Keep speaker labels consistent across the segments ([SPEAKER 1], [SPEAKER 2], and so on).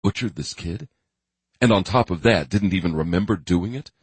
[SPEAKER 1] butchered this kid? And on top of that, didn't even remember doing it?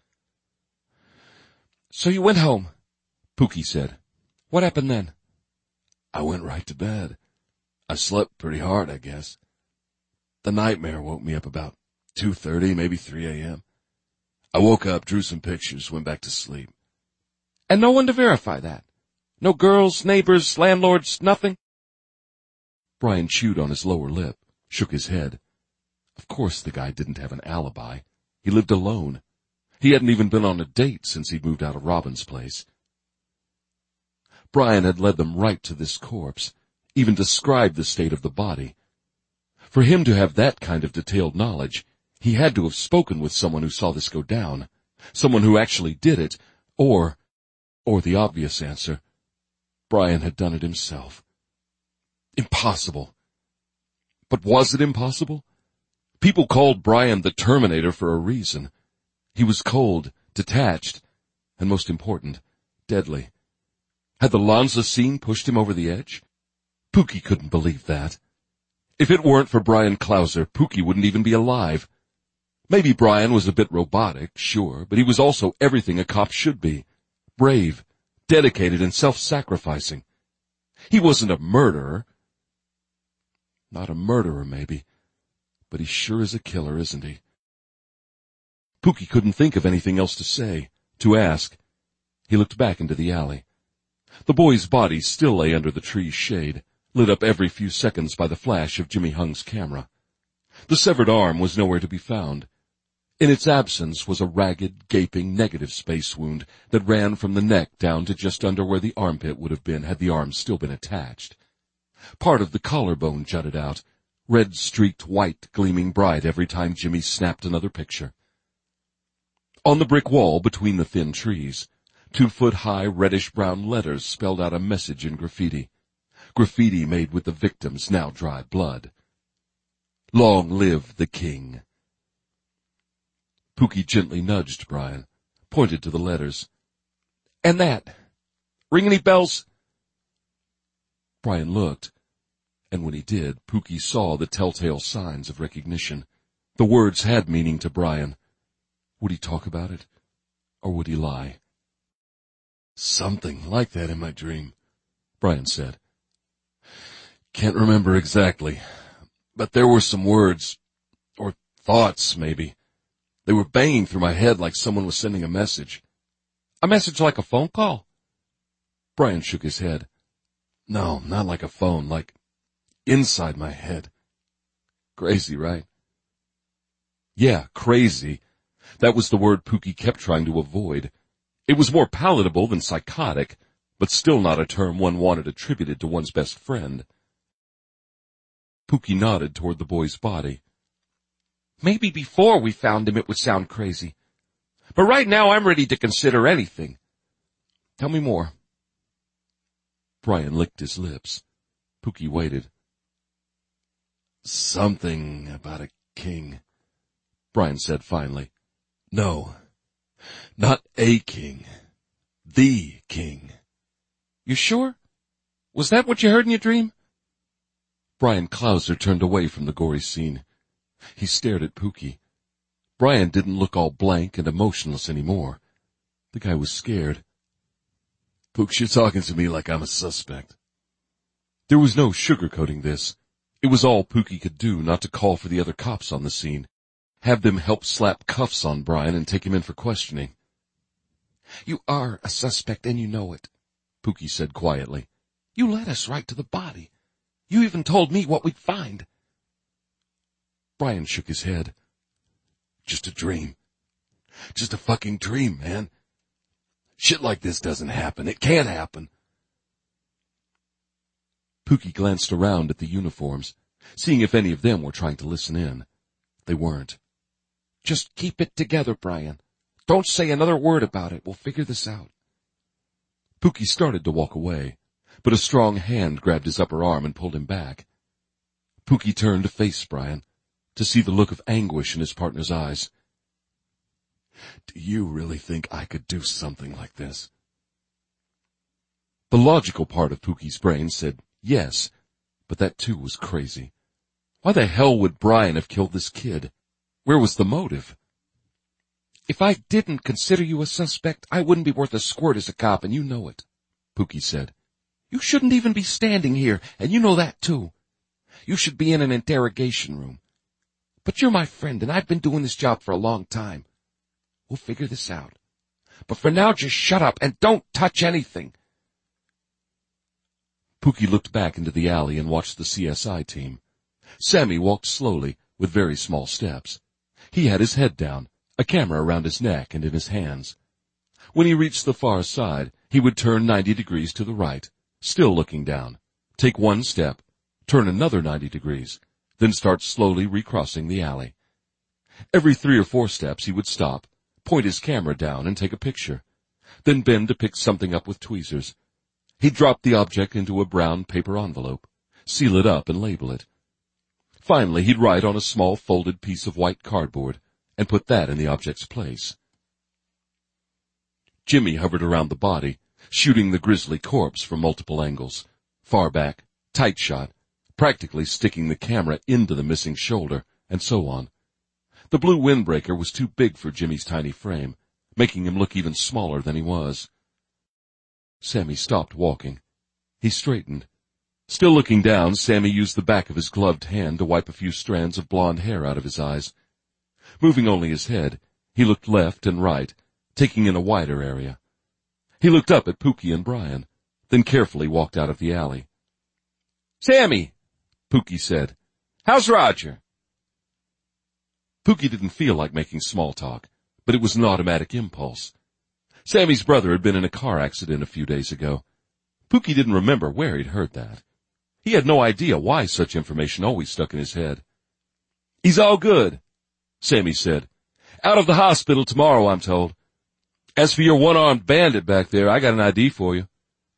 [SPEAKER 2] So you went home, Pookie said. What happened then?
[SPEAKER 1] I went right to bed. I slept pretty hard, I guess. The nightmare woke me up about 2:30, maybe 3 a.m. I woke up, drew some pictures, went back to sleep.
[SPEAKER 2] And no one to verify that? No girls, neighbors, landlords, nothing?
[SPEAKER 1] Brian chewed on his lower lip, shook his head. Of course the guy didn't have an alibi. He lived alone. He hadn't even been on a date since he'd moved out of Robin's place. Brian had led them right to this corpse, even described the state of the body. For him to have that kind of detailed knowledge, he had to have spoken with someone who saw this go down, someone who actually did it, or the obvious answer, Brian had done it himself. Impossible. But was it impossible? People called Brian the Terminator for a reason. He was cold, detached, and most important, deadly. Had the Lanza scene pushed him over the edge? Pookie couldn't believe that. If it weren't for Brian Clouser, Pookie wouldn't even be alive. Maybe Brian was a bit robotic, sure, but he was also everything a cop should be. Brave, dedicated, and self-sacrificing. He wasn't a murderer. Not a murderer, maybe, but he sure is a killer, isn't he? Pookie couldn't think of anything else to say, to ask. He looked back into the alley. The boy's body still lay under the tree's shade, lit up every few seconds by the flash of Jimmy Hung's camera. The severed arm was nowhere to be found. In its absence was a ragged, gaping, negative space wound that ran from the neck down to just under where the armpit would have been had the arm still been attached. Part of the collarbone jutted out, red-streaked white gleaming bright every time Jimmy snapped another picture. On the brick wall between the thin trees, 2-foot-high reddish-brown letters spelled out a message in graffiti. Graffiti made with the victim's now dry blood. Long live the king. Pookie gently nudged Brian, pointed to the letters.
[SPEAKER 2] And that? Ring any bells?
[SPEAKER 1] Brian looked, and when he did, Pookie saw the telltale signs of recognition. The words had meaning to Brian. Would he talk about it, or would he lie? Something like that in my dream, Brian said. Can't remember exactly, but there were some words, or thoughts, maybe. They were banging through my head like someone was sending a message.
[SPEAKER 2] A message like a phone call?
[SPEAKER 1] Brian shook his head. No, not like a phone, like inside my head. Crazy, right? Yeah, crazy. That was the word Pookie kept trying to avoid. It was more palatable than psychotic, but still not a term one wanted attributed to one's best friend. Pookie nodded toward the boy's body.
[SPEAKER 2] Maybe before we found him it would sound crazy. But right now I'm ready to consider anything. Tell me more.
[SPEAKER 1] Brian licked his lips. Pookie waited. Something about a king, Brian said finally. No, not a king. The king.
[SPEAKER 2] You sure? Was that what you heard in your dream?
[SPEAKER 1] Brian Clouser turned away from the gory scene. He stared at Pookie. Brian didn't look all blank and emotionless anymore. The guy was scared. Pooks, you're talking to me like I'm a suspect. There was no sugarcoating this. It was all Pookie could do not to call for the other cops on the scene. Have them help slap cuffs on Brian and take him in for questioning.
[SPEAKER 2] You are a suspect and you know it, Pookie said quietly. You led us right to the body. You even told me what we'd find.
[SPEAKER 1] Brian shook his head. Just a dream. Just a fucking dream, man. Shit like this doesn't happen. It can't happen. Pookie glanced around at the uniforms, seeing if any of them were trying to listen in. They weren't.
[SPEAKER 2] Just keep it together, Brian. Don't say another word about it. We'll figure this out.
[SPEAKER 1] Pookie started to walk away, but a strong hand grabbed his upper arm and pulled him back. Pookie turned to face Brian, to see the look of anguish in his partner's eyes. Do you really think I could do something like this? The logical part of Pookie's brain said yes, but that too was crazy. Why the hell would Brian have killed this kid? Where was the motive?
[SPEAKER 2] If I didn't consider you a suspect, I wouldn't be worth a squirt as a cop, and you know it, Pookie said. You shouldn't even be standing here, and you know that too. You should be in an interrogation room. But you're my friend, and I've been doing this job for a long time. We'll figure this out. But for now, just shut up and don't touch anything.
[SPEAKER 1] Pookie looked back into the alley and watched the CSI team. Sammy walked slowly, with very small steps. He had his head down, a camera around his neck and in his hands. When he reached the far side, he would turn 90 degrees to the right, still looking down, take one step, turn another 90 degrees, then start slowly recrossing the alley. Every 3 or 4 steps he would stop, point his camera down and take a picture, then bend to pick something up with tweezers. He'd drop the object into a brown paper envelope, seal it up and label it. Finally, he'd write on a small folded piece of white cardboard and put that in the object's place. Jimmy hovered around the body, shooting the grisly corpse from multiple angles, far back, tight shot, practically sticking the camera into the missing shoulder, and so on. The blue windbreaker was too big for Jimmy's tiny frame, making him look even smaller than he was. Sammy stopped walking. He straightened. Still looking down, Sammy used the back of his gloved hand to wipe a few strands of blonde hair out of his eyes. Moving only his head, he looked left and right, taking in a wider area. He looked up at Pookie and Brian, then carefully walked out of the alley.
[SPEAKER 2] Sammy, Pookie said, how's Roger?
[SPEAKER 1] Pookie didn't feel like making small talk, but it was an automatic impulse. Sammy's brother had been in a car accident a few days ago. Pookie didn't remember where he'd heard that. He had no idea why such information always stuck in his head.
[SPEAKER 2] He's all good,
[SPEAKER 1] Sammy said.
[SPEAKER 2] Out of the hospital tomorrow, I'm told. As for your one-armed bandit back there, I got an ID for you.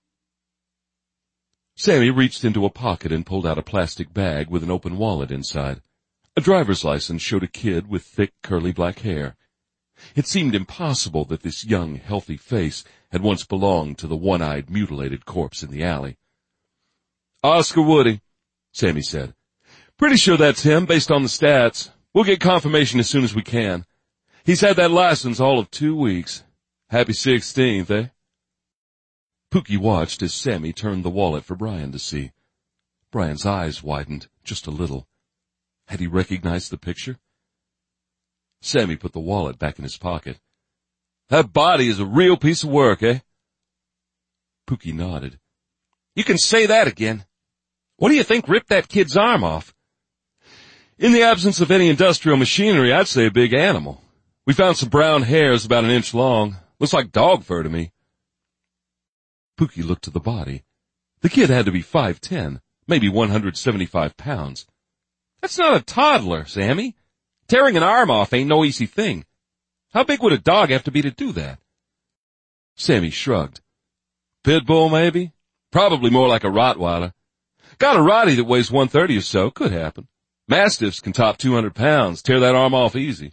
[SPEAKER 1] Sammy reached into a pocket and pulled out a plastic bag with an open wallet inside. A driver's license showed a kid with thick, curly black hair. It seemed impossible that this young, healthy face had once belonged to the one-eyed, mutilated corpse in the alley.
[SPEAKER 2] Oscar Woody, Sammy said. Pretty sure that's him, based on the stats. We'll get confirmation as soon as we can. He's had that license all of 2 weeks. Happy 16th, eh?
[SPEAKER 1] Pookie watched as Sammy turned the wallet for Brian to see. Brian's eyes widened just a little. Had he recognized the picture? Sammy put the wallet back in his pocket.
[SPEAKER 2] That body is a real piece of work, eh?
[SPEAKER 1] Pookie nodded.
[SPEAKER 2] You can say that again. What do you think ripped that kid's arm off? In the absence of any industrial machinery, I'd say a big animal. We found some brown hairs about 1 inch long. Looks like dog fur to me.
[SPEAKER 1] Pookie looked to the body. The kid had to be 5'10", maybe 175 pounds.
[SPEAKER 2] That's not a toddler, Sammy. Tearing an arm off ain't no easy thing. How big would a dog have to be to do that?
[SPEAKER 1] Sammy shrugged.
[SPEAKER 2] Pit bull, maybe? Probably more like a Rottweiler. Got a Rottie that weighs 130 or so. Could happen. Mastiffs can top 200 pounds. Tear that arm off easy.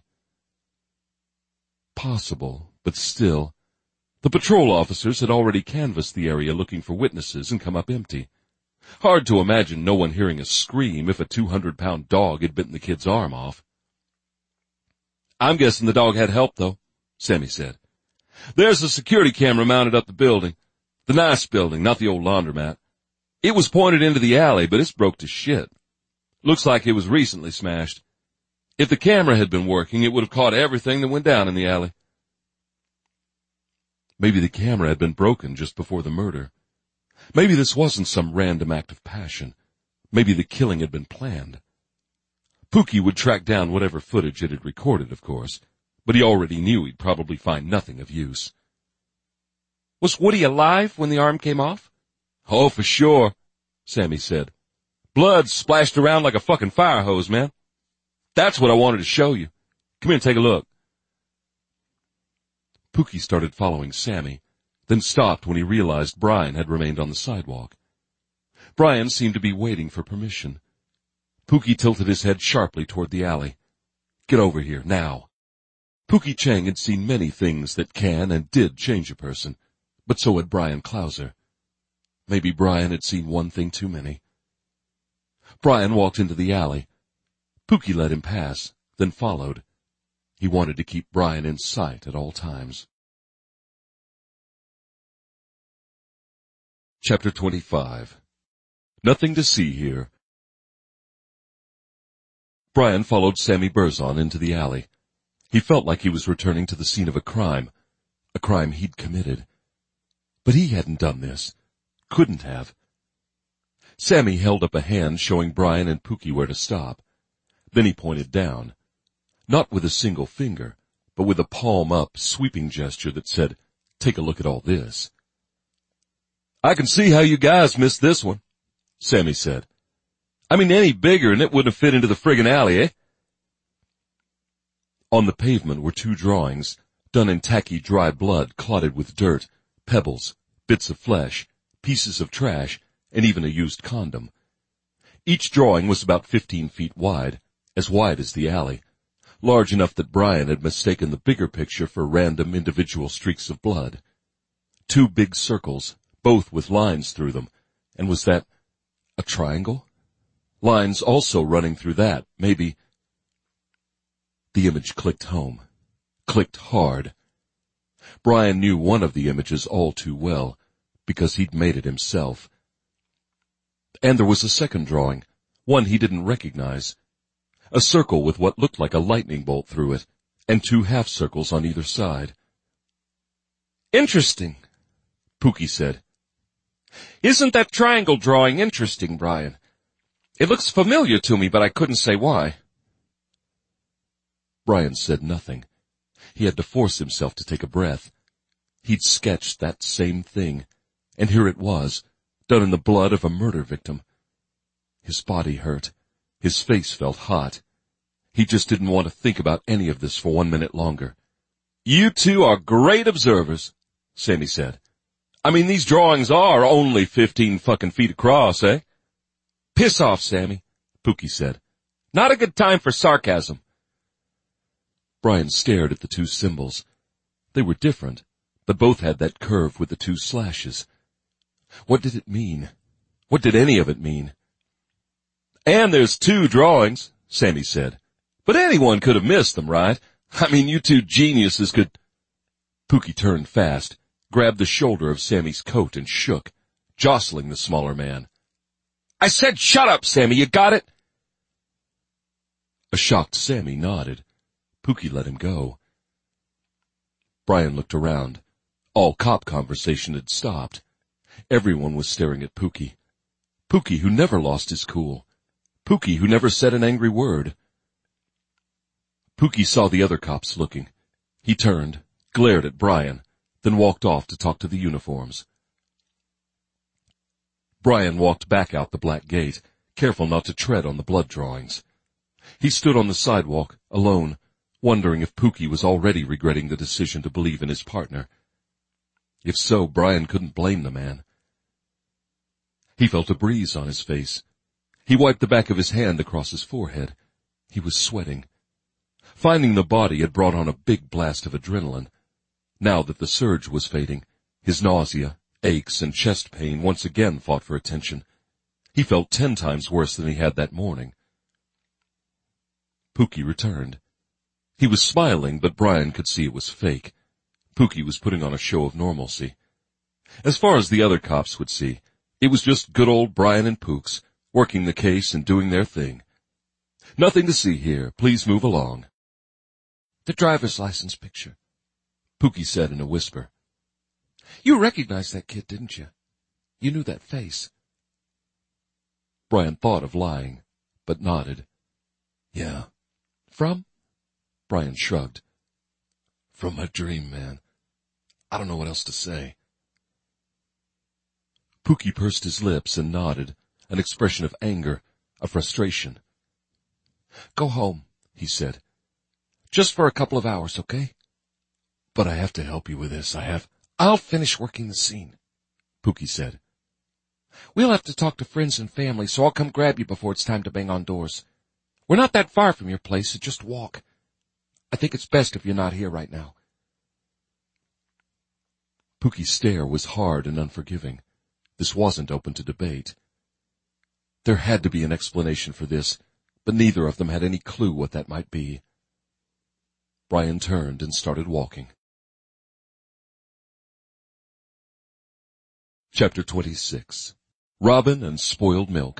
[SPEAKER 1] Possible, but still. The patrol officers had already canvassed the area looking for witnesses and come up empty. Hard to imagine no one hearing a scream if a 200-pound dog had bitten the kid's arm off.
[SPEAKER 2] I'm guessing the dog had help, though, Sammy said. There's a security camera mounted up the building. The nice building, not the old laundromat. It was pointed into the alley, but it's broke to shit. Looks like it was recently smashed. If the camera had been working, it would have caught everything that went down in the alley.
[SPEAKER 1] Maybe the camera had been broken just before the murder. Maybe this wasn't some random act of passion. Maybe the killing had been planned. Pookie would track down whatever footage it had recorded, of course, but he already knew he'd probably find nothing of use.
[SPEAKER 2] Was Woody alive when the arm came off? Oh, for sure, Sammy said. Blood splashed around like a fucking fire hose, man. That's what I wanted to show you. Come here and take a look.
[SPEAKER 1] Pookie started following Sammy, then stopped when he realized Brian had remained on the sidewalk. Brian seemed to be waiting for permission. Pookie tilted his head sharply toward the alley. Get over here, now. Pookie Chang had seen many things that can and did change a person, but so had Brian Clouser. Maybe Brian had seen one thing too many. Brian walked into the alley, Pookie let him pass, then followed. He wanted to keep Brian in sight at all times. Chapter 25. Nothing to see here. Brian followed Sammy Berzon into the alley. He felt like he was returning to the scene of a crime he'd committed. But he hadn't done this. Couldn't have. Sammy held up a hand showing Brian and Pookie where to stop. Then he pointed down. Not with a single finger, but with a palm-up, sweeping gesture that said, "Take a look at all this." "I can see how you guys missed this one," Sammy said. "I mean, any bigger and it wouldn't have fit into the friggin' alley, eh?" On the pavement were 2 drawings, done in tacky dry blood clotted with dirt, pebbles, bits of flesh, pieces of trash, and even a used condom. Each drawing was about 15 feet wide as the alley, large enough that Brian had mistaken the bigger picture for random individual streaks of blood. 2 big circles, both with lines through them, and was that a triangle? Lines also running through that, maybe. The image clicked home. Clicked hard. Brian knew one of the images all too well, because he'd made it himself. And there was a second drawing, one he didn't recognize. A circle with what looked like a lightning bolt through it, and 2 half-circles on either side. "Interesting," Pookie said. "Isn't that triangle drawing interesting, Brian? It looks familiar to me, but I couldn't say why." Brian said nothing. He had to force himself to take a breath. He'd sketched that same thing, and here it was, done in the blood of a murder victim. His body hurt. His face felt hot. He just didn't want to think about any of this for 1 minute longer. "You 2 are great observers," Sammy said. "I mean, these drawings are only 15 fucking feet across, eh?" "Piss off, Sammy," Pookie said. "Not a good time for sarcasm." Brian stared at the 2 symbols. They were different, but both had that curve with the 2 slashes. What did it mean? What did any of it mean? "And there's 2 drawings," Sammy said. "But anyone could have missed them, right? I mean, you 2 geniuses could—" Pookie turned fast, grabbed the shoulder of Sammy's coat and shook, jostling the smaller man. "I said shut up, Sammy, you got it?" A shocked Sammy nodded. Pookie let him go. Brian looked around. All cop conversation had stopped. Everyone was staring at Pookie. Pookie, who never lost his cool. Pookie, who never said an angry word. Pookie saw the other cops looking. He turned, glared at Brian, then walked off to talk to the uniforms. Brian walked back out the black gate, careful not to tread on the blood drawings. He stood on the sidewalk, alone, wondering if Pookie was already regretting the decision to believe in his partner. If so, Brian couldn't blame the man. He felt a breeze on his face. He wiped the back of his hand across his forehead. He was sweating. Finding the body had brought on a big blast of adrenaline. Now that the surge was fading, his nausea, aches, and chest pain once again fought for attention. He felt 10 times worse than he had that morning. Pookie returned. He was smiling, but Brian could see it was fake. Pookie was putting on a show of normalcy. As far as the other cops would see, it was just good old Brian and Pooks, working the case and doing their thing. "Nothing to see here. Please move along." "The driver's license picture," Pookie said in a whisper. "You recognized that kid, didn't you? You knew that face." Brian thought of lying, but nodded. "Yeah." "From?" Brian shrugged. "From my dream, man. I don't know what else to say." Pookie pursed his lips and nodded, an expression of anger, of frustration. "Go home," he said. "Just for a couple of hours, okay?" "But I have to help you with this. I'll finish working the scene," Pookie said. "We'll have to talk to friends and family, so I'll come grab you before it's time to bang on doors. We're not that far from your place, so just walk. I think it's best if you're not here right now." Pookie's stare was hard and unforgiving. This wasn't open to debate. There had to be an explanation for this, but neither of them had any clue what that might be. Brian turned and started walking. Chapter 26. Robin and Spoiled Milk.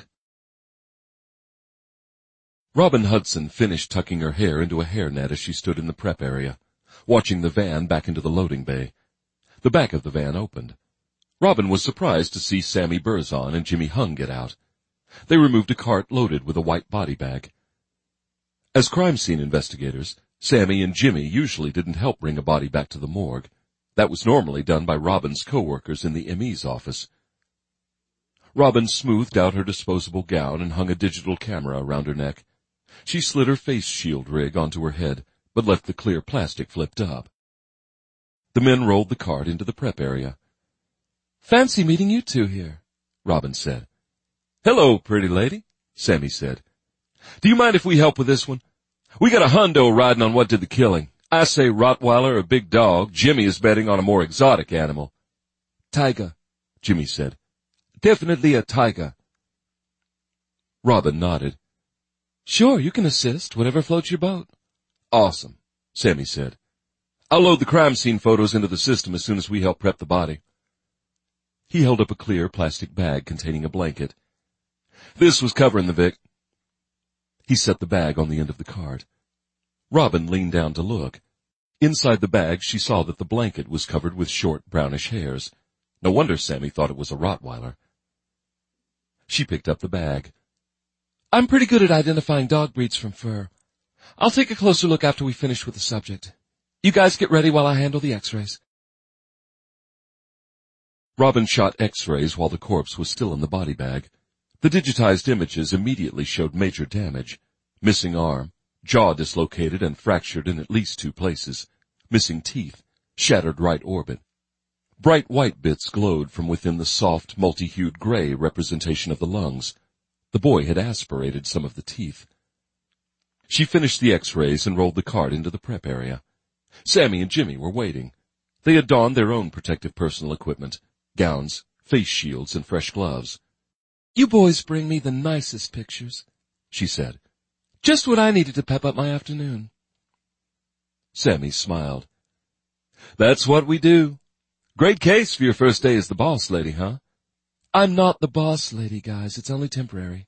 [SPEAKER 1] Robin Hudson finished tucking her hair into a hairnet as she stood in the prep area, watching the van back into the loading bay. The back of the van opened. Robin was surprised to see Sammy Burzon and Jimmy Hung get out. They removed a cart loaded with a white body bag. As crime scene investigators, Sammy and Jimmy usually didn't help bring a body back to the morgue. That was normally done by Robin's co-workers in the ME's office. Robin smoothed out her disposable gown and hung a digital camera around her neck. She slid her face shield rig onto her head, but left the clear plastic flipped up. The men rolled the cart into the prep area.
[SPEAKER 2] "Fancy meeting you two here,"
[SPEAKER 1] Robin said.
[SPEAKER 3] "Hello, pretty lady,"
[SPEAKER 1] Sammy said.
[SPEAKER 3] "Do you mind if we help with this one? We got a hundo riding on what did the killing. I say Rottweiler or big dog. Jimmy is betting on a more exotic animal."
[SPEAKER 2] "Tiger,"
[SPEAKER 1] Jimmy said.
[SPEAKER 2] "Definitely a tiger."
[SPEAKER 1] Robin nodded.
[SPEAKER 2] "Sure, you can assist, whatever floats your boat."
[SPEAKER 3] "Awesome,"
[SPEAKER 1] Sammy said.
[SPEAKER 3] "I'll load the crime scene photos into the system as soon as we help prep the body."
[SPEAKER 1] He held up a clear plastic bag containing a blanket.
[SPEAKER 3] "This was covering the Vic."
[SPEAKER 1] He set the bag on the end of the cart. Robin leaned down to look. Inside the bag, she saw that the blanket was covered with short, brownish hairs. No wonder Sammy thought it was a Rottweiler. She picked up the bag.
[SPEAKER 2] "I'm pretty good at identifying dog breeds from fur. I'll take a closer look after we finish with the subject. You guys get ready while I handle the x-rays."
[SPEAKER 1] Robin shot x-rays while the corpse was still in the body bag. The digitized images immediately showed major damage. Missing arm, jaw dislocated and fractured in at least 2 places, missing teeth, shattered right orbit. Bright white bits glowed from within the soft, multi-hued gray representation of the lungs. The boy had aspirated some of the teeth. She finished the x-rays and rolled the cart into the prep area. Sammy and Jimmy were waiting. They had donned their own protective personal equipment, gowns, face shields, and fresh gloves.
[SPEAKER 2] "You boys bring me the nicest pictures,"
[SPEAKER 1] she said.
[SPEAKER 2] "Just what I needed to pep up my afternoon."
[SPEAKER 1] Sammy smiled.
[SPEAKER 3] "That's what we do. Great case for your first day as the boss lady, huh?"
[SPEAKER 2] "I'm not the boss lady, guys. It's only temporary."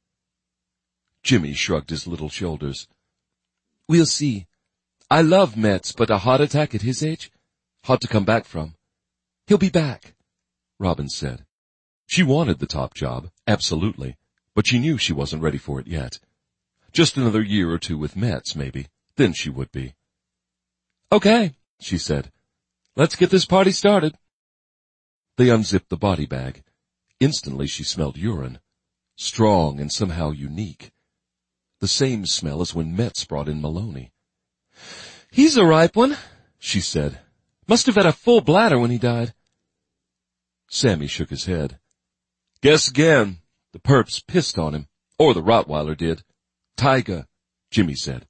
[SPEAKER 1] Jimmy shrugged his little shoulders.
[SPEAKER 2] "We'll see. I love Metz, but a heart attack at his age? Hard to come back from." "He'll be back,"
[SPEAKER 1] Robin said. She wanted the top job, absolutely, but she knew she wasn't ready for it yet. Just another year or 2 with Metz, maybe. Then she would be.
[SPEAKER 2] "Okay," she said. "Let's get this party started."
[SPEAKER 1] They unzipped the body bag. Instantly she smelled urine. Strong and somehow unique. The same smell as when Metz brought in Maloney.
[SPEAKER 2] "He's a ripe one," she said.
[SPEAKER 3] "Must have had a full bladder when he died."
[SPEAKER 1] Sammy shook his head.
[SPEAKER 3] "Guess again. The perps pissed on him. Or the Rottweiler did."
[SPEAKER 1] "Tiger," Jimmy said.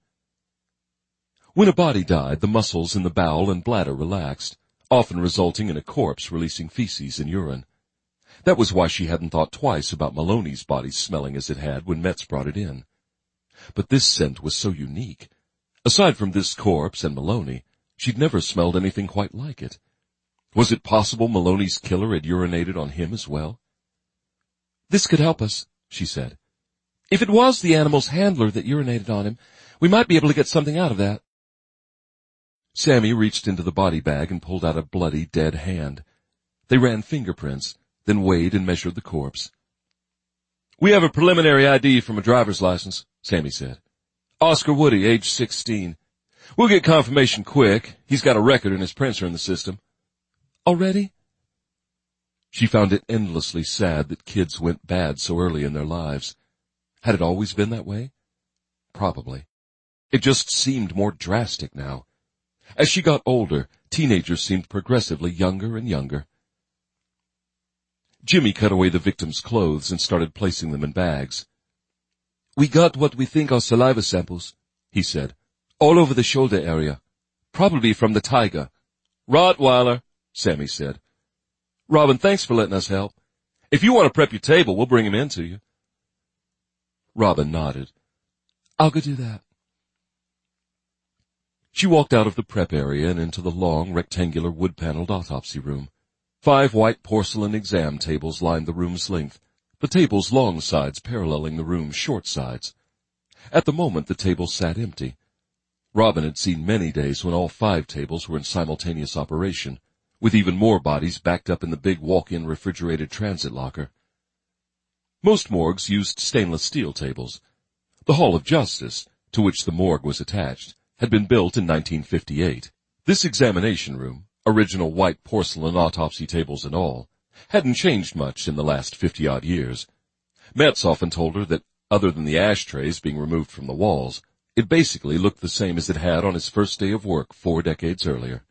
[SPEAKER 1] When a body died, the muscles in the bowel and bladder relaxed, often resulting in a corpse releasing feces and urine. That was why she hadn't thought twice about Maloney's body smelling as it had when Metz brought it in. But this scent was so unique. Aside from this corpse and Maloney, she'd never smelled anything quite like it. Was it possible Maloney's killer had urinated on him as well?
[SPEAKER 2] "This could help us," she said. "If it was the animal's handler that urinated on him, we might be able to get something out of that."
[SPEAKER 1] Sammy reached into the body bag and pulled out a bloody, dead hand. They ran fingerprints, then weighed and measured the corpse.
[SPEAKER 3] "We have a preliminary ID from a driver's license," Sammy said. "Oscar Woody, age 16. We'll get confirmation quick. He's got a record and his prints are in the system."
[SPEAKER 2] "Already?"
[SPEAKER 1] She found it endlessly sad that kids went bad so early in their lives. Had it always been that way? Probably. It just seemed more drastic now. As she got older, teenagers seemed progressively younger and younger. Jimmy cut away the victim's clothes and started placing them in bags.
[SPEAKER 2] "We got what we think are saliva samples," he said. "All over the shoulder area. Probably from the tiger."
[SPEAKER 3] "Rottweiler," Sammy said. "Robin, thanks for letting us help. If you want to prep your table, we'll bring him in to you."
[SPEAKER 1] Robin nodded.
[SPEAKER 2] I'll go do that.
[SPEAKER 1] She walked out of the prep area and into the long, rectangular wood-paneled autopsy room. 5 white porcelain exam tables lined the room's length, the tables' long sides paralleling the room's short sides. At the moment, the tables sat empty. Robin had seen many days when all 5 tables were in simultaneous operation, with even more bodies backed up in the big walk-in refrigerated transit locker. Most morgues used stainless steel tables. The Hall of Justice, to which the morgue was attached, had been built in 1958. This examination room, original white porcelain autopsy tables and all, hadn't changed much in the last 50-odd years. Metz often told her that, other than the ashtrays being removed from the walls, it basically looked the same as it had on his first day of work 4 decades earlier.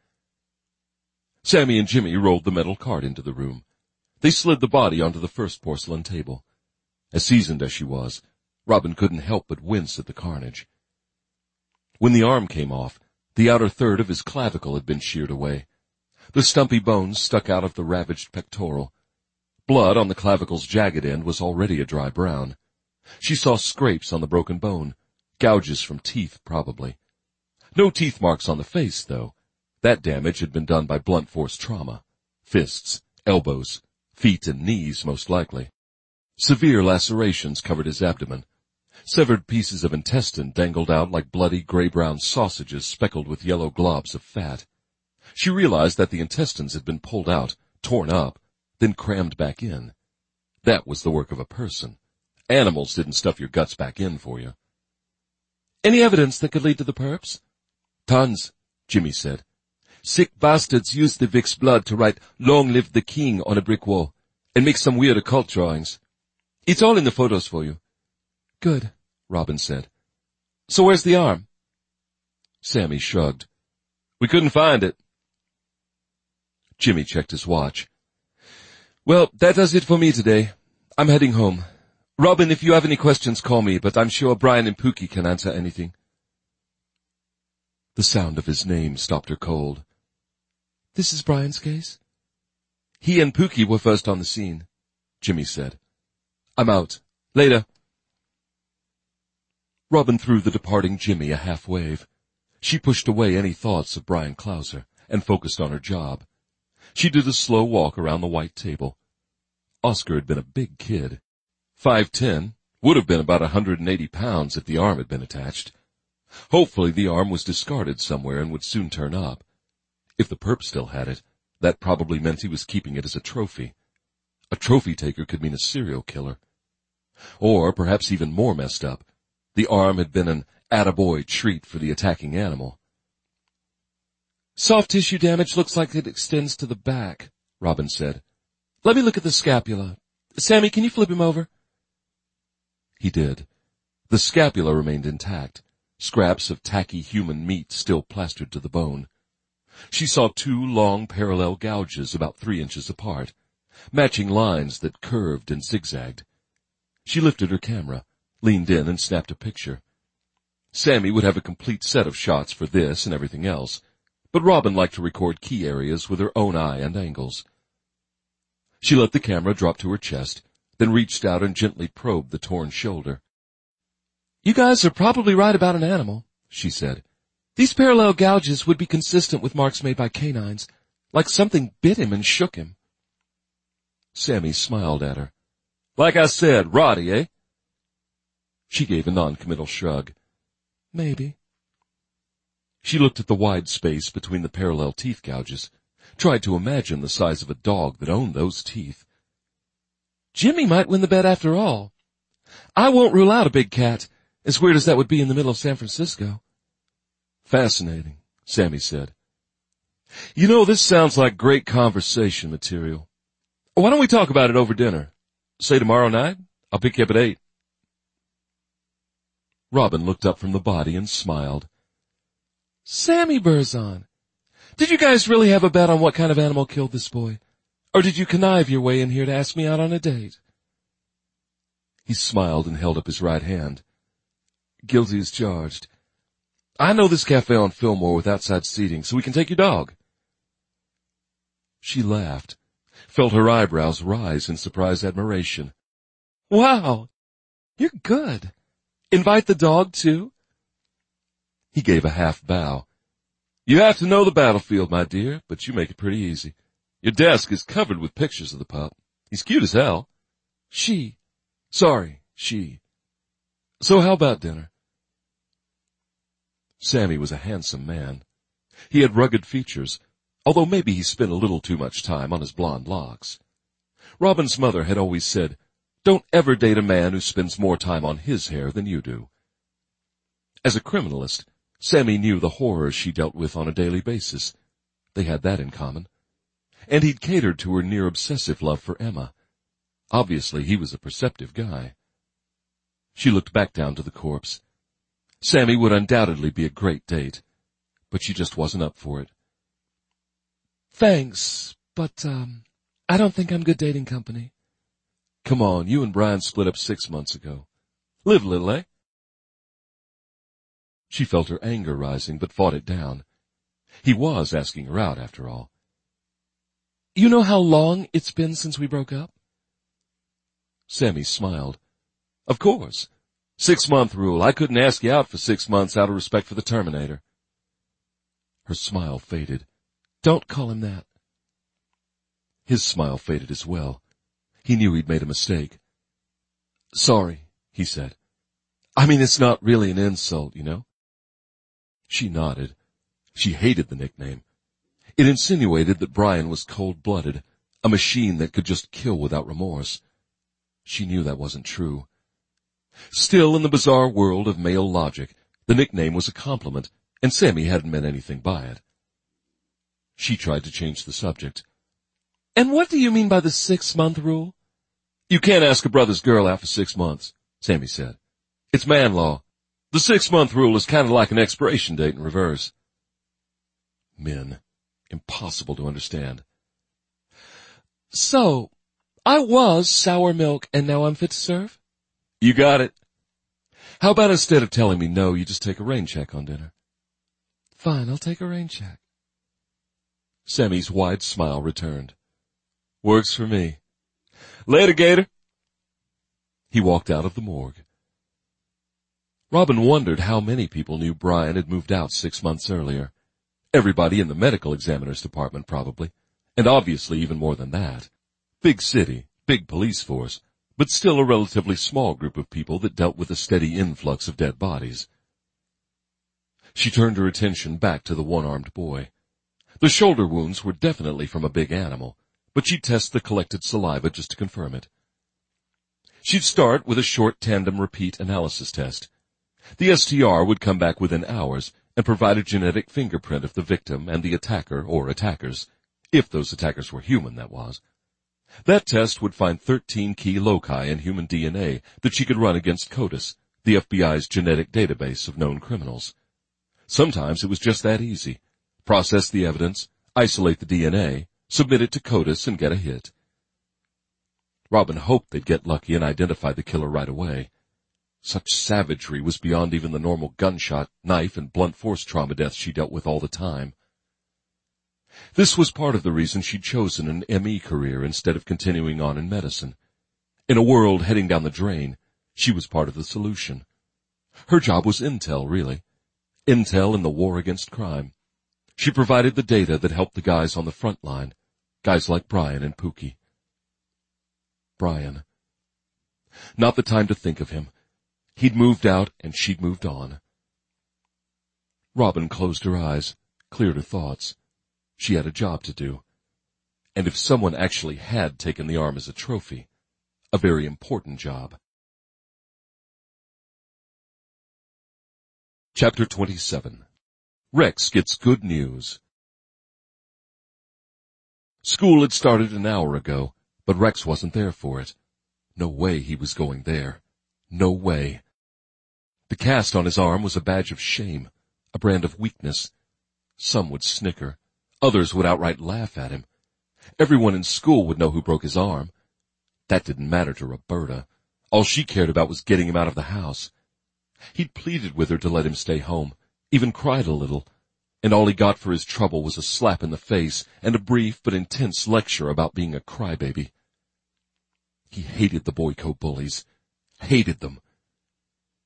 [SPEAKER 1] Sammy and Jimmy rolled the metal cart into the room. They slid the body onto the first porcelain table. As seasoned as she was, Robin couldn't help but wince at the carnage. When the arm came off, the outer third of his clavicle had been sheared away. The stumpy bones stuck out of the ravaged pectoral. Blood on the clavicle's jagged end was already a dry brown. She saw scrapes on the broken bone, gouges from teeth probably. No teeth marks on the face, though. That damage had been done by blunt force trauma. Fists, elbows, feet and knees most likely. Severe lacerations covered his abdomen. Severed pieces of intestine dangled out like bloody gray-brown sausages speckled with yellow globs of fat. She realized that the intestines had been pulled out, torn up, then crammed back in. That was the work of a person. Animals didn't stuff your guts back in for you.
[SPEAKER 2] Any evidence that could lead to the perps?
[SPEAKER 3] Tons, Jimmy said. Sick bastards used the Vic's blood to write "Long Live the King" on a brick wall, and make some weird occult drawings. It's all in the photos for you.
[SPEAKER 2] Good, Robin said. So where's the arm?
[SPEAKER 1] Sammy shrugged.
[SPEAKER 3] We couldn't find it.
[SPEAKER 1] Jimmy checked his watch.
[SPEAKER 3] Well, that does it for me today. I'm heading home. Robin, if you have any questions, call me, but I'm sure Brian and Pookie can answer anything.
[SPEAKER 1] The sound of his name stopped her cold.
[SPEAKER 2] This is Brian's case?
[SPEAKER 3] He and Pookie were first on the scene, Jimmy said. I'm out. Later.
[SPEAKER 1] Robin threw the departing Jimmy a half wave. She pushed away any thoughts of Brian Clouser and focused on her job. She did a slow walk around the white table. Oscar had been a big kid. 5'10", would have been about 180 pounds if the arm had been attached. Hopefully the arm was discarded somewhere and would soon turn up. If the perp still had it, that probably meant he was keeping it as a trophy. A trophy taker could mean a serial killer. Or, perhaps even more messed up, the arm had been an attaboy treat for the attacking animal.
[SPEAKER 2] Soft tissue damage looks like it extends to the back, Robin said. Let me look at the scapula. Sammy, can you flip him over?
[SPEAKER 1] He did. The scapula remained intact, scraps of tacky human meat still plastered to the bone. She saw 2 long parallel gouges about 3 inches apart, matching lines that curved and zigzagged. She lifted her camera, leaned in and snapped a picture. Sammy would have a complete set of shots for this and everything else, but Robin liked to record key areas with her own eye and angles. She let the camera drop to her chest, then reached out and gently probed the torn shoulder.
[SPEAKER 2] You guys are probably right about an animal, she said. These parallel gouges would be consistent with marks made by canines, like something bit him and shook him.
[SPEAKER 1] Sammy smiled at her.
[SPEAKER 3] Like I said, Roddy, eh?
[SPEAKER 1] She gave a non-committal shrug.
[SPEAKER 2] Maybe.
[SPEAKER 1] She looked at the wide space between the parallel teeth gouges, tried to imagine the size of a dog that owned those teeth.
[SPEAKER 2] Jimmy might win the bet after all. I won't rule out a big cat, as weird as that would be in the middle of San Francisco.
[SPEAKER 1] Fascinating, Sammy said.
[SPEAKER 3] You know, this sounds like great conversation material. Why don't we talk about it over dinner? Say tomorrow night? I'll pick you up at 8.
[SPEAKER 1] Robin looked up from the body and smiled.
[SPEAKER 2] Sammy Burzon, did you guys really have a bet on what kind of animal killed this boy? Or did you connive your way in here to ask me out on a date?
[SPEAKER 1] He smiled and held up his right hand.
[SPEAKER 3] Guilty as charged. I know this cafe on Fillmore with outside seating, so we can take your dog.
[SPEAKER 1] She laughed, felt her eyebrows rise in surprised admiration.
[SPEAKER 2] Wow, you're good.
[SPEAKER 3] Invite the dog, too? He gave a half bow. You have to know the battlefield, my dear, but you make it pretty easy. Your desk is covered with pictures of the pup. He's cute as hell. She. So how about dinner? Sammy was a handsome man. He had rugged features, although maybe he spent a little too much time on his blonde locks. Robin's mother had always said, "Don't ever date a man who spends more time on his hair than you do." As a criminalist, Sammy knew the horrors she dealt with on a daily basis. They had that in common. And he'd catered to her near-obsessive love for Emma. Obviously, he was a perceptive guy. She looked back down to the corpse. Sammy would undoubtedly be a great date, but she just wasn't up for it.
[SPEAKER 2] Thanks, but, I don't think I'm good dating company.
[SPEAKER 3] Come on, you and Brian split up 6 months ago. Live a little, eh? She felt her anger rising, but fought it down. He was asking her out, after all.
[SPEAKER 2] You know how long it's been since we broke up?
[SPEAKER 3] Sammy smiled. Of course. 6-month rule. I couldn't ask you out for 6 months out of respect for the Terminator. Her smile faded.
[SPEAKER 2] Don't call him that.
[SPEAKER 3] His smile faded as well. He knew he'd made a mistake.
[SPEAKER 2] Sorry, he said.
[SPEAKER 3] I mean, it's not really an insult, you know. She nodded. She hated the nickname. It insinuated that Brian was cold-blooded, a machine that could just kill without remorse. She knew that wasn't true. Still, in the bizarre world of male logic, the nickname was a compliment, and Sammy hadn't meant anything by it. She tried to change the subject.
[SPEAKER 2] And what do you mean by the 6-month rule?
[SPEAKER 3] You can't ask a brother's girl out for 6 months, Sammy said. It's man law. The 6-month rule is kind of like an expiration date in reverse. Men. Impossible to understand.
[SPEAKER 2] So, I was sour milk and now I'm fit to serve?
[SPEAKER 3] You got it. How about instead of telling me no, you just take a rain check on dinner?
[SPEAKER 2] Fine, I'll take a rain check.
[SPEAKER 3] Sammy's wide smile returned. Works for me. Later, Gator. He walked out of the morgue. Robin wondered how many people knew Brian had moved out 6 months earlier. Everybody in the medical examiner's department, probably. And obviously even more than that. Big city, big police force, but still a relatively small group of people that dealt with a steady influx of dead bodies. She turned her attention back to the one-armed boy. The shoulder wounds were definitely from a big animal, but she'd test the collected saliva just to confirm it. She'd start with a short tandem repeat analysis test. The STR would come back within hours and provide a genetic fingerprint of the victim and the attacker or attackers, if those attackers were human, that was. That test would find 13 key loci in human DNA that she could run against CODIS, the FBI's genetic database of known criminals. Sometimes it was just that easy. Process the evidence, isolate the DNA, submit it to CODIS, and get a hit. Robin hoped they'd get lucky and identify the killer right away. Such savagery was beyond even the normal gunshot, knife, and blunt force trauma deaths she dealt with all the time. This was part of the reason she'd chosen an ME career instead of continuing on in medicine. In a world heading down the drain, she was part of the solution. Her job was intel, really. Intel in the war against crime. She provided the data that helped the guys on the front line, guys like Brian and Pookie. Brian. Not the time to think of him. He'd moved out and she'd moved on. Robin closed her eyes, cleared her thoughts. She had a job to do. And if someone actually had taken the arm as a trophy, a very important job. Chapter 27. Rex gets good news. School had started an hour ago, but Rex wasn't there for it. No way he was going there. No way. The cast on his arm was a badge of shame, a brand of weakness. Some would snicker. Others would outright laugh at him. Everyone in school would know who broke his arm. That didn't matter to Roberta. All she cared about was getting him out of the house. He'd pleaded with her to let him stay home, even cried a little, and all he got for his trouble was a slap in the face and a brief but intense lecture about being a crybaby. He hated the Boyko bullies. Hated them.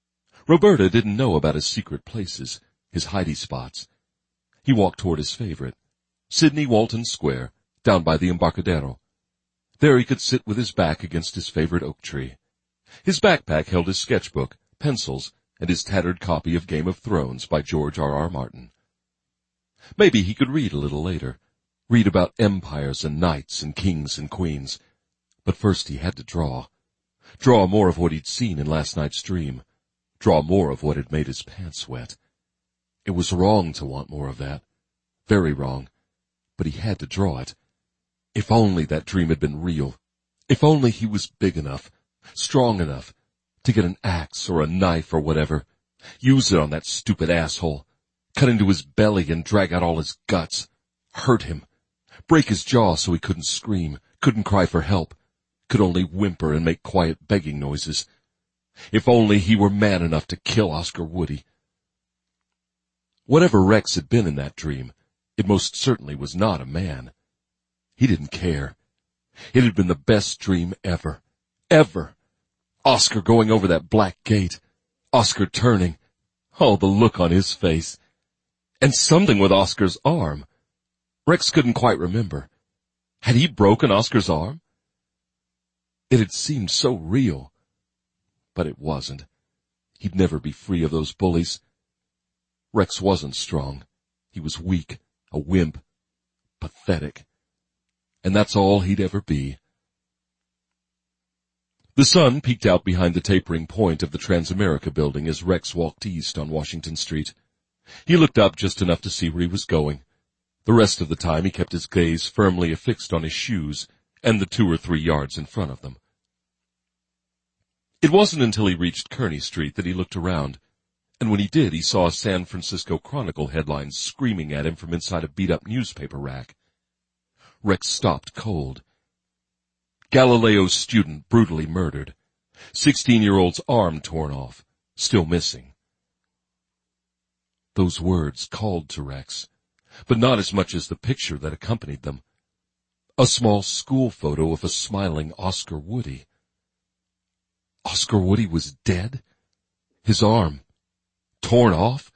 [SPEAKER 3] Roberta didn't know about his secret places, his hidey spots. He walked toward his favorite, Sidney Walton Square, down by the Embarcadero. There he could sit with his back against his favorite oak tree. His backpack held his sketchbook, pencils, and his tattered copy of Game of Thrones by George R.R. Martin. Maybe he could read a little later, read about empires and knights and kings and queens. But first he had to draw. Draw more of what he'd seen in last night's dream. Draw more of what had made his pants wet. It was wrong to want more of that. Very wrong. But he had to draw it. If only that dream had been real. If only he was big enough, strong enough, to get an axe or a knife or whatever, use it on that stupid asshole, cut into his belly and drag out all his guts, hurt him, break his jaw so he couldn't scream, couldn't cry for help, could only whimper and make quiet begging noises. If only he were man enough to kill Oscar Woody. Whatever Rex had been in that dream, it most certainly was not a man. He didn't care. It had been the best dream ever. Ever. Oscar going over that black gate. Oscar turning. Oh, the look on his face. And something with Oscar's arm. Rex couldn't quite remember. Had he broken Oscar's arm? It had seemed so real. But it wasn't. He'd never be free of those bullies. Rex wasn't strong. He was weak, a wimp, pathetic. And that's all he'd ever be. The sun peeked out behind the tapering point of the Transamerica building as Rex walked east on Washington Street. He looked up just enough to see where he was going. The rest of the time he kept his gaze firmly affixed on his shoes and the 2 or 3 yards in front of them. It wasn't until he reached Kearny Street that he looked around, and when he did, he saw a San Francisco Chronicle headline screaming at him from inside a beat-up newspaper rack. Rex stopped cold. Galileo's student brutally murdered. 16-year-old's arm torn off, still missing. Those words called to Rex, but not as much as the picture that accompanied them. A small school photo of a smiling Oscar Woody. Oscar Woody was dead? His arm torn off?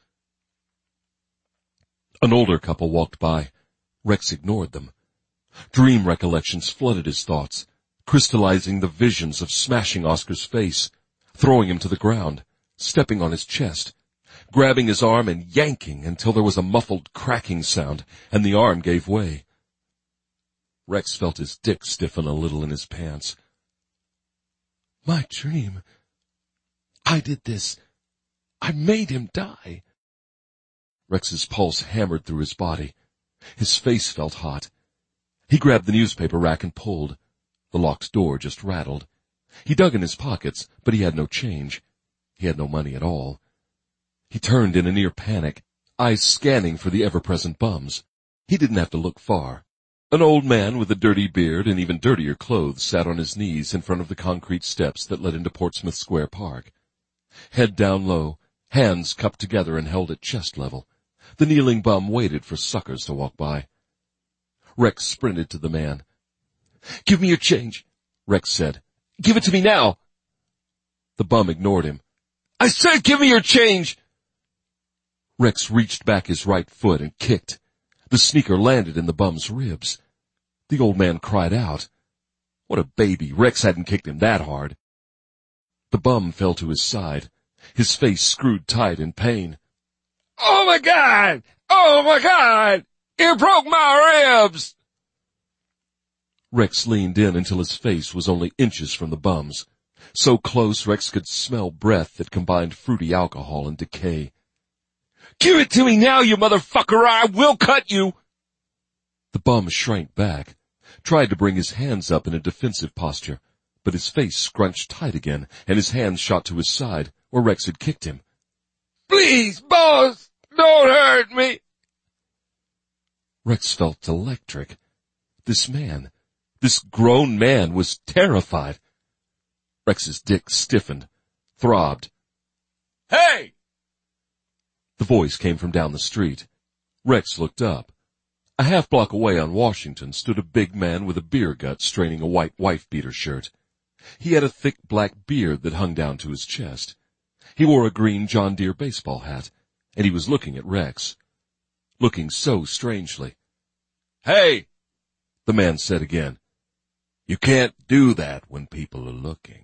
[SPEAKER 3] An older couple walked by. Rex ignored them. Dream recollections flooded his thoughts, crystallizing the visions of smashing Oscar's face, throwing him to the ground, stepping on his chest, grabbing his arm and yanking until there was a muffled cracking sound and the arm gave way. Rex felt his dick stiffen a little in his pants. My dream. I did this. I made him die. Rex's pulse hammered through his body. His face felt hot. He grabbed the newspaper rack and pulled. The locked door just rattled. He dug in his pockets, but he had no change. He had no money at all. He turned in a near panic, eyes scanning for the ever-present bums. He didn't have to look far. An old man with a dirty beard and even dirtier clothes sat on his knees in front of the concrete steps that led into Portsmouth Square Park. Head down low, hands cupped together and held at chest level, the kneeling bum waited for suckers to walk by. Rex sprinted to the man. Give me your change, Rex said. Give it to me now. The bum ignored him. I said give me your change. Rex reached back his right foot and kicked. The sneaker landed in the bum's ribs. The old man cried out. What a baby. Rex hadn't kicked him that hard. The bum fell to his side, his face screwed tight in pain. Oh my God! Oh my God! You broke my ribs! Rex leaned in until his face was only inches from the bum's. So close Rex could smell breath that combined fruity alcohol and decay. Give it to me now, you motherfucker, or I will cut you! The bum shrank back, tried to bring his hands up in a defensive posture, but his face scrunched tight again, and his hands shot to his side, where Rex had kicked him. Please, boss, don't hurt me! Rex felt electric. This man, this grown man, was terrified. Rex's dick stiffened, throbbed. Hey! The voice came from down the street. Rex looked up. A half-block away on Washington stood a big man with a beer gut straining a white wife-beater shirt. He had a thick black beard that hung down to his chest. He wore a green John Deere baseball hat, and he was looking at Rex. Looking so strangely. "Hey!" the man said again. "You can't do that when people are looking."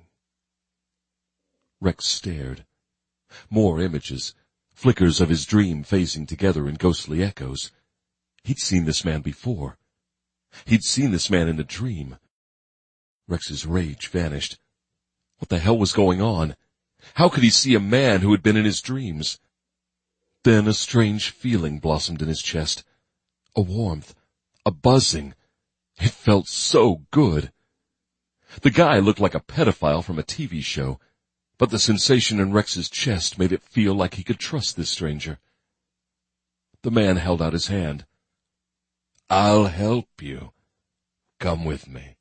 [SPEAKER 3] Rex stared. More images, flickers of his dream phasing together in ghostly echoes. He'd seen this man before. He'd seen this man in a dream. Rex's rage vanished. What the hell was going on? How could he see a man who had been in his dreams? Then a strange feeling blossomed in his chest. A warmth, a buzzing. It felt so good. The guy looked like a pedophile from a TV show, but the sensation in Rex's chest made it feel like he could trust this stranger. The man held out his hand. "I'll help you. Come with me."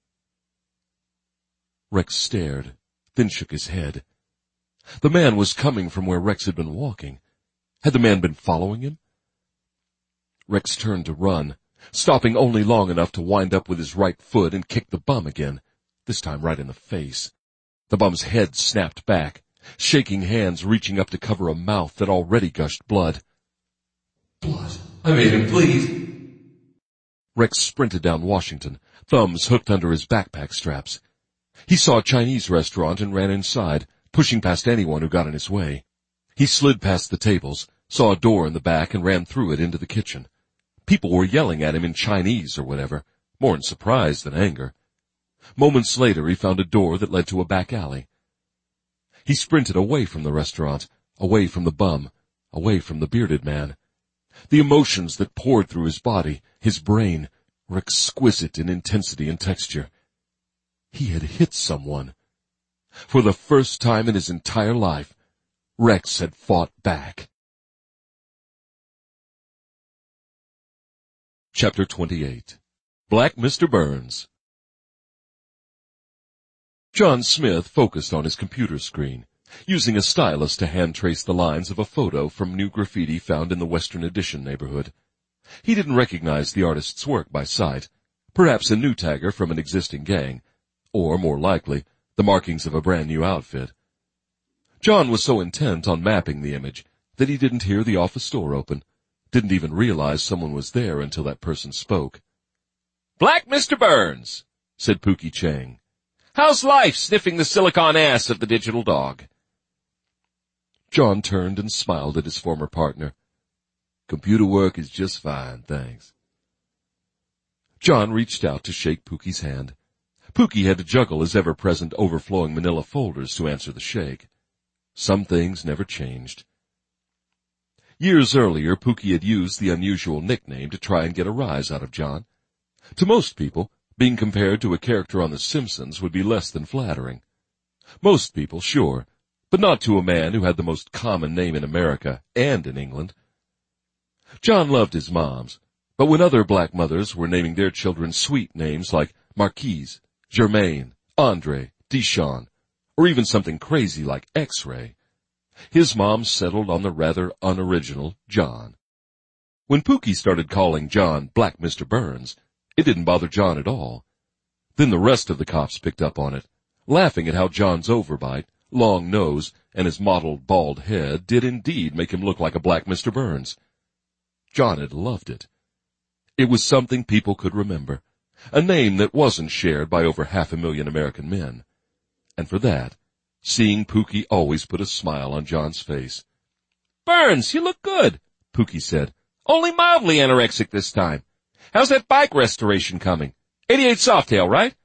[SPEAKER 3] Rex stared, then shook his head. The man was coming from where Rex had been walking. Had the man been following him? Rex turned to run, stopping only long enough to wind up with his right foot and kick the bum again, this time right in the face. The bum's head snapped back, shaking hands reaching up to cover a mouth that already gushed blood.
[SPEAKER 2] "Blood. I made him bleed."
[SPEAKER 3] Rex sprinted down Washington, thumbs hooked under his backpack straps. He saw a Chinese restaurant and ran inside, pushing past anyone who got in his way. He slid past the tables, saw a door in the back, and ran through it into the kitchen. People were yelling at him in Chinese or whatever, more in surprise than anger. Moments later, he found a door that led to a back alley. He sprinted away from the restaurant, away from the bum, away from the bearded man. The emotions that poured through his body, his brain, were exquisite in intensity and texture. He had hit someone. For the first time in his entire life, Rex had fought back. Chapter 28. Black Mr. Burns. John Smith focused on his computer screen, using a stylus to hand-trace the lines of a photo from new graffiti found in the Western Addition neighborhood. He didn't recognize the artist's work by sight, perhaps a new tagger from an existing gang, or, more likely, the markings of a brand-new outfit. John was so intent on mapping the image that he didn't hear the office door open, didn't even realize someone was there until that person spoke.
[SPEAKER 2] "Black Mr. Burns," said Pookie Chang. "How's life sniffing the silicon ass of the digital dog?"
[SPEAKER 3] John turned and smiled at his former partner. "Computer work is just fine, thanks." John reached out to shake Pookie's hand. Pookie had to juggle his ever-present overflowing manila folders to answer the shake. Some things never changed. Years earlier, Pookie had used the unusual nickname to try and get a rise out of John. To most people, being compared to a character on The Simpsons would be less than flattering. Most people, sure, but not to a man who had the most common name in America and in England. John loved his moms, but when other black mothers were naming their children sweet names like Marquise, Germaine, Andre, Deshawn, or even something crazy like X-Ray, his mom settled on the rather unoriginal John. When Pookie started calling John Black Mr. Burns, it didn't bother John at all. Then the rest of the cops picked up on it, laughing at how John's overbite, long nose, and his mottled bald head did indeed make him look like a Black Mr. Burns. John had loved it. It was something people could remember, a name that wasn't shared by over 500,000 American men. And for that, seeing Pookie always put a smile on John's face.
[SPEAKER 2] "Burns, you look good," Pookie said. "Only mildly anorexic this time. How's that bike restoration coming? 88 Softail, right?"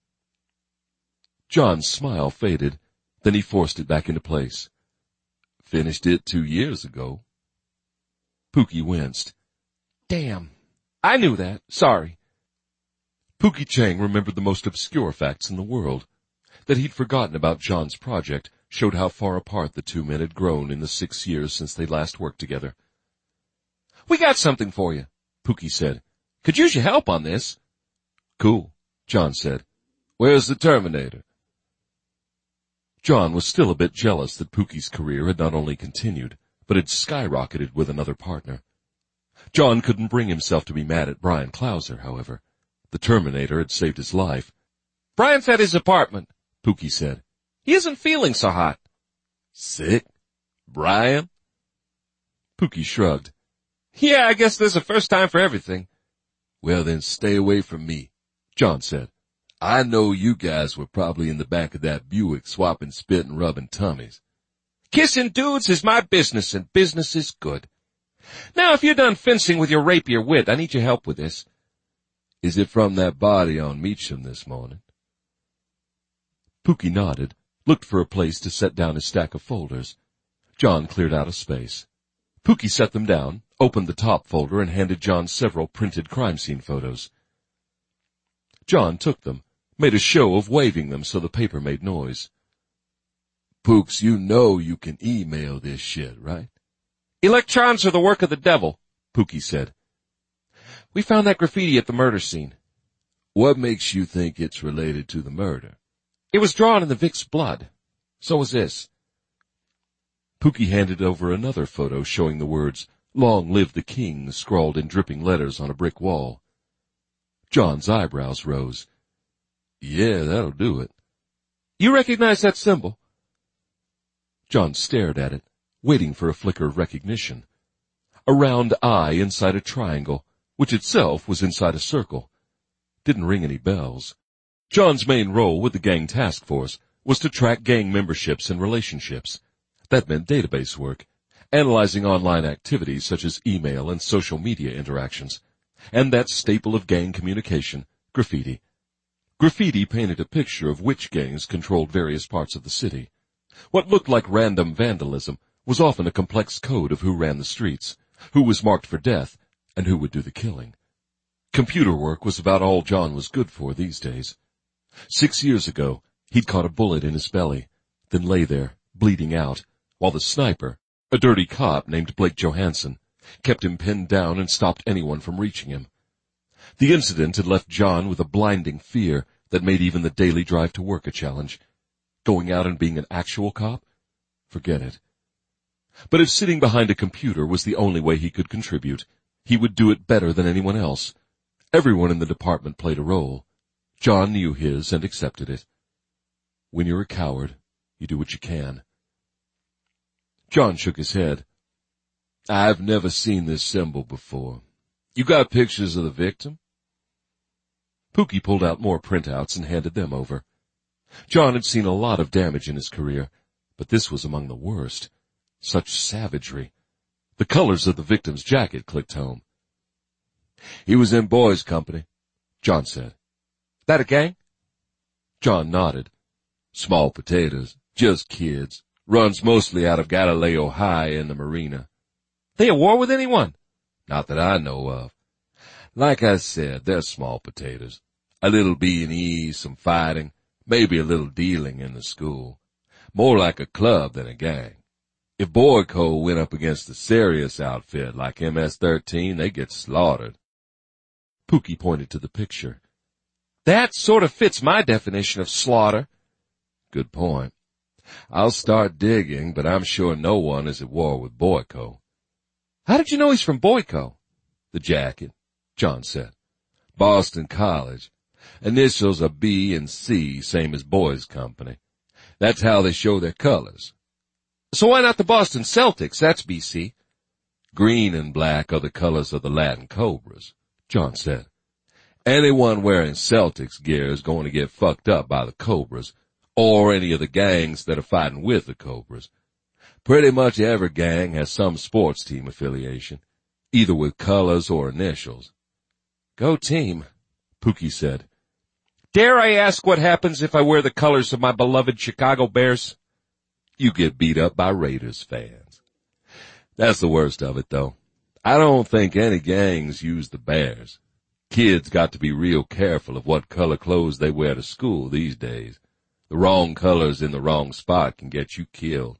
[SPEAKER 3] John's smile faded, then he forced it back into place. "Finished it 2 years ago." Pookie winced.
[SPEAKER 2] "Damn. I knew that. Sorry."
[SPEAKER 3] Pookie Chang remembered the most obscure facts in the world. That he'd forgotten about John's project showed how far apart the two men had grown in the 6 years since they last worked together.
[SPEAKER 2] "We got something for you," Pookie said. "Could use your help on this."
[SPEAKER 3] "Cool," John said. "Where's the Terminator?" John was still a bit jealous that Pookie's career had not only continued, but had skyrocketed with another partner. John couldn't bring himself to be mad at Brian Clouser, however. The Terminator had saved his life.
[SPEAKER 2] "Brian's at his apartment,"
[SPEAKER 3] Pookie said.
[SPEAKER 2] "He isn't feeling so hot."
[SPEAKER 3] "Sick?" Brian?
[SPEAKER 1] Pookie shrugged.
[SPEAKER 3] Yeah, I guess there's a first time for everything.
[SPEAKER 1] Well, then stay away from me, John said. I know you guys were probably in the back of that Buick swapping spit and rubbing tummies.
[SPEAKER 3] Kissing dudes is my business, and business is good. Now, if you're done fencing with your rapier wit, I need your help with this.
[SPEAKER 1] Is it from that body on Meacham this morning? Pookie nodded, looked for a place to set down his stack of folders. John cleared out a space. Pookie set them down, opened the top folder, and handed John several printed crime scene photos. John took them, made a show of waving them so the paper made noise. Pooks, you know you can email this shit, right?
[SPEAKER 3] Electrons are the work of the devil,
[SPEAKER 1] Pookie said.
[SPEAKER 3] We found that graffiti at the murder scene.
[SPEAKER 1] What makes you think it's related to the murder?
[SPEAKER 3] It was drawn in the Vic's blood. So was this.
[SPEAKER 1] Pookie handed over another photo showing the words, "Long live the king," scrawled in dripping letters on a brick wall. John's eyebrows rose. Yeah, that'll do it.
[SPEAKER 3] You recognize that symbol?
[SPEAKER 1] John stared at it, waiting for a flicker of recognition. A round eye inside a triangle, which itself was inside a circle. Didn't ring any bells. John's main role with the gang task force was to track gang memberships and relationships. That meant database work, analyzing online activities such as email and social media interactions, and that staple of gang communication, graffiti. Graffiti painted a picture of which gangs controlled various parts of the city. What looked like random vandalism was often a complex code of who ran the streets, who was marked for death, and who would do the killing. Computer work was about all John was good for these days. 6 years ago, he'd caught a bullet in his belly, then lay there, bleeding out, while the sniper, a dirty cop named Blake Johansson, kept him pinned down and stopped anyone from reaching him. The incident had left John with a blinding fear that made even the daily drive to work a challenge. Going out and being an actual cop? Forget it. But if sitting behind a computer was the only way he could contribute, he would do it better than anyone else. Everyone in the department played a role. John knew his and accepted it. When you're a coward, you do what you can. John shook his head. I've never seen this symbol before. You got pictures of the victim? Pookie pulled out more printouts and handed them over. John had seen a lot of damage in his career, but this was among the worst. Such savagery. The colors of the victim's jacket clicked home. He was in boys' company, John said.
[SPEAKER 3] That a gang?
[SPEAKER 1] John nodded. Small potatoes, just kids. Runs mostly out of Galileo High in the marina.
[SPEAKER 3] They at war with anyone?
[SPEAKER 1] Not that I know of. Like I said, they're small potatoes. A little B&E, some fighting, maybe a little dealing in the school. More like a club than a gang. If Boyko went up against a serious outfit like MS-13, they get slaughtered. Pookie pointed to the picture.
[SPEAKER 3] That sort of fits my definition of slaughter.
[SPEAKER 1] Good point. I'll start digging, but I'm sure no one is at war with Boyko.
[SPEAKER 3] How did you know he's from Boyko?
[SPEAKER 1] The jacket, John said. Boston College. Initials are B and C, same as boys' company. That's how they show their colors.
[SPEAKER 3] So why not the Boston Celtics? That's BC.
[SPEAKER 1] Green and black are the colors of the Latin Cobras, John said. Anyone wearing Celtics gear is going to get fucked up by the Cobras, or any of the gangs that are fighting with the Cobras. Pretty much every gang has some sports team affiliation, either with colors or initials.
[SPEAKER 3] Go team,
[SPEAKER 1] Pookie said.
[SPEAKER 3] Dare I ask what happens if I wear the colors of my beloved Chicago Bears?
[SPEAKER 1] You get beat up by Raiders fans. That's the worst of it, though. I don't think any gangs use the Bears. Kids got to be real careful of what color clothes they wear to school these days. The wrong colors in the wrong spot can get you killed.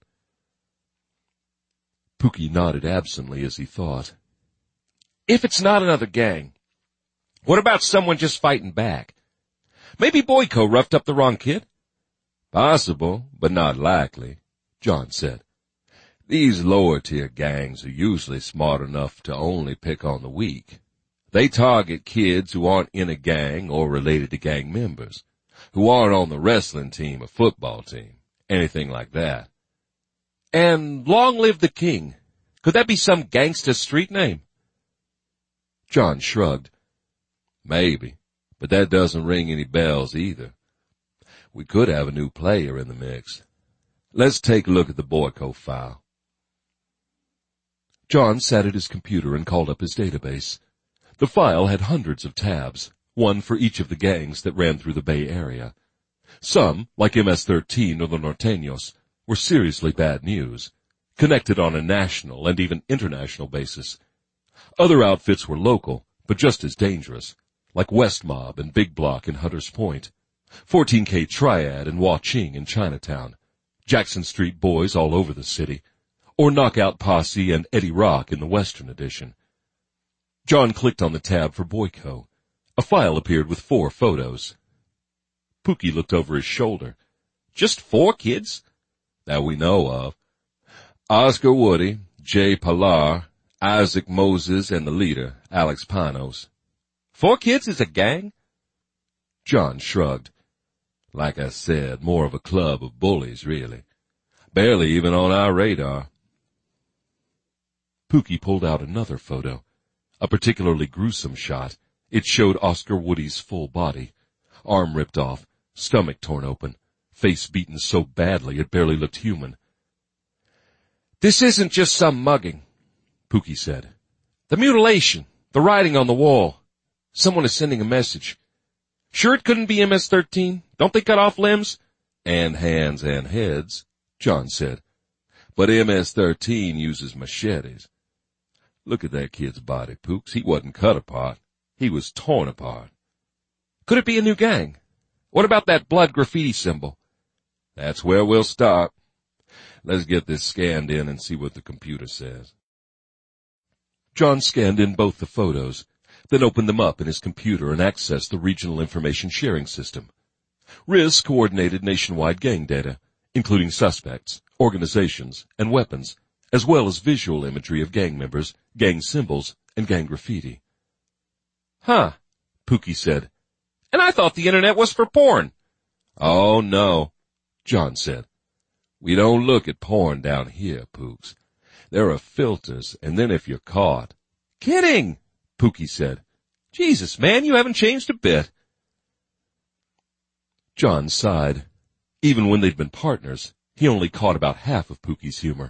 [SPEAKER 1] Pookie nodded absently as he thought.
[SPEAKER 3] If it's not another gang, what about someone just fighting back? Maybe Boyko roughed up the wrong kid?
[SPEAKER 1] Possible, but not likely, John said. These lower-tier gangs are usually smart enough to only pick on the weak. They target kids who aren't in a gang or related to gang members, who aren't on the wrestling team or football team, anything like that.
[SPEAKER 3] And Long Live the King. Could that be some gangsta street name?
[SPEAKER 2] John shrugged.
[SPEAKER 3] Maybe, but that doesn't ring any bells either. We could have a new player in the mix. Let's take a look at the Boyko file.
[SPEAKER 2] John sat at his computer and called up his database. The file had hundreds of tabs, one for each of the gangs that ran through the Bay Area. Some, like MS-13 or the Norteños, were seriously bad news, connected on a national and even international basis. Other outfits were local, but just as dangerous, like West Mob and Big Block in Hunters Point, 14K Triad and Huaqing in Chinatown, Jackson Street Boys all over the city, or Knockout Posse and Eddie Rock in the Western edition. John clicked on the tab for Boyko. A file appeared with 4 photos. Pookie looked over his shoulder.
[SPEAKER 3] Just 4 kids?
[SPEAKER 2] That we know of.
[SPEAKER 3] Oscar Woody, Jay Pilar, Isaac Moses, and the leader, Alex Panos. 4 kids is a gang?
[SPEAKER 2] John shrugged.
[SPEAKER 3] Like I said, more of a club of bullies, really. Barely even on our radar.
[SPEAKER 2] Pookie pulled out another photo. A particularly gruesome shot. It showed Oscar Woody's full body. Arm ripped off, stomach torn open, face beaten so badly it barely looked human.
[SPEAKER 3] This isn't just some mugging,
[SPEAKER 2] Pookie said.
[SPEAKER 3] The mutilation, the writing on the wall. Someone is sending a message. Sure it couldn't be MS-13? Don't they cut off limbs?
[SPEAKER 2] And hands and heads, John said. But MS-13 uses machetes. Look at that kid's body, Pooks. He wasn't cut apart. He was torn apart.
[SPEAKER 3] Could it be a new gang? What about that blood graffiti symbol?
[SPEAKER 2] That's where we'll start. Let's get this scanned in and see what the computer says. John scanned in both the photos, then opened them up in his computer and accessed the Regional Information Sharing System. RIS coordinated nationwide gang data, including suspects, organizations, and weapons, as well as visual imagery of gang members, gang symbols, and gang graffiti.
[SPEAKER 3] Huh,
[SPEAKER 2] Pookie said.
[SPEAKER 3] And I thought the internet was for porn.
[SPEAKER 2] Oh, no, John said. We don't look at porn down here, Pooks. There are filters, and then if you're caught.
[SPEAKER 3] Kidding,
[SPEAKER 2] Pookie said.
[SPEAKER 3] Jesus, man, you haven't changed a bit.
[SPEAKER 2] John sighed. Even when they'd been partners, he only caught about half of Pookie's humor.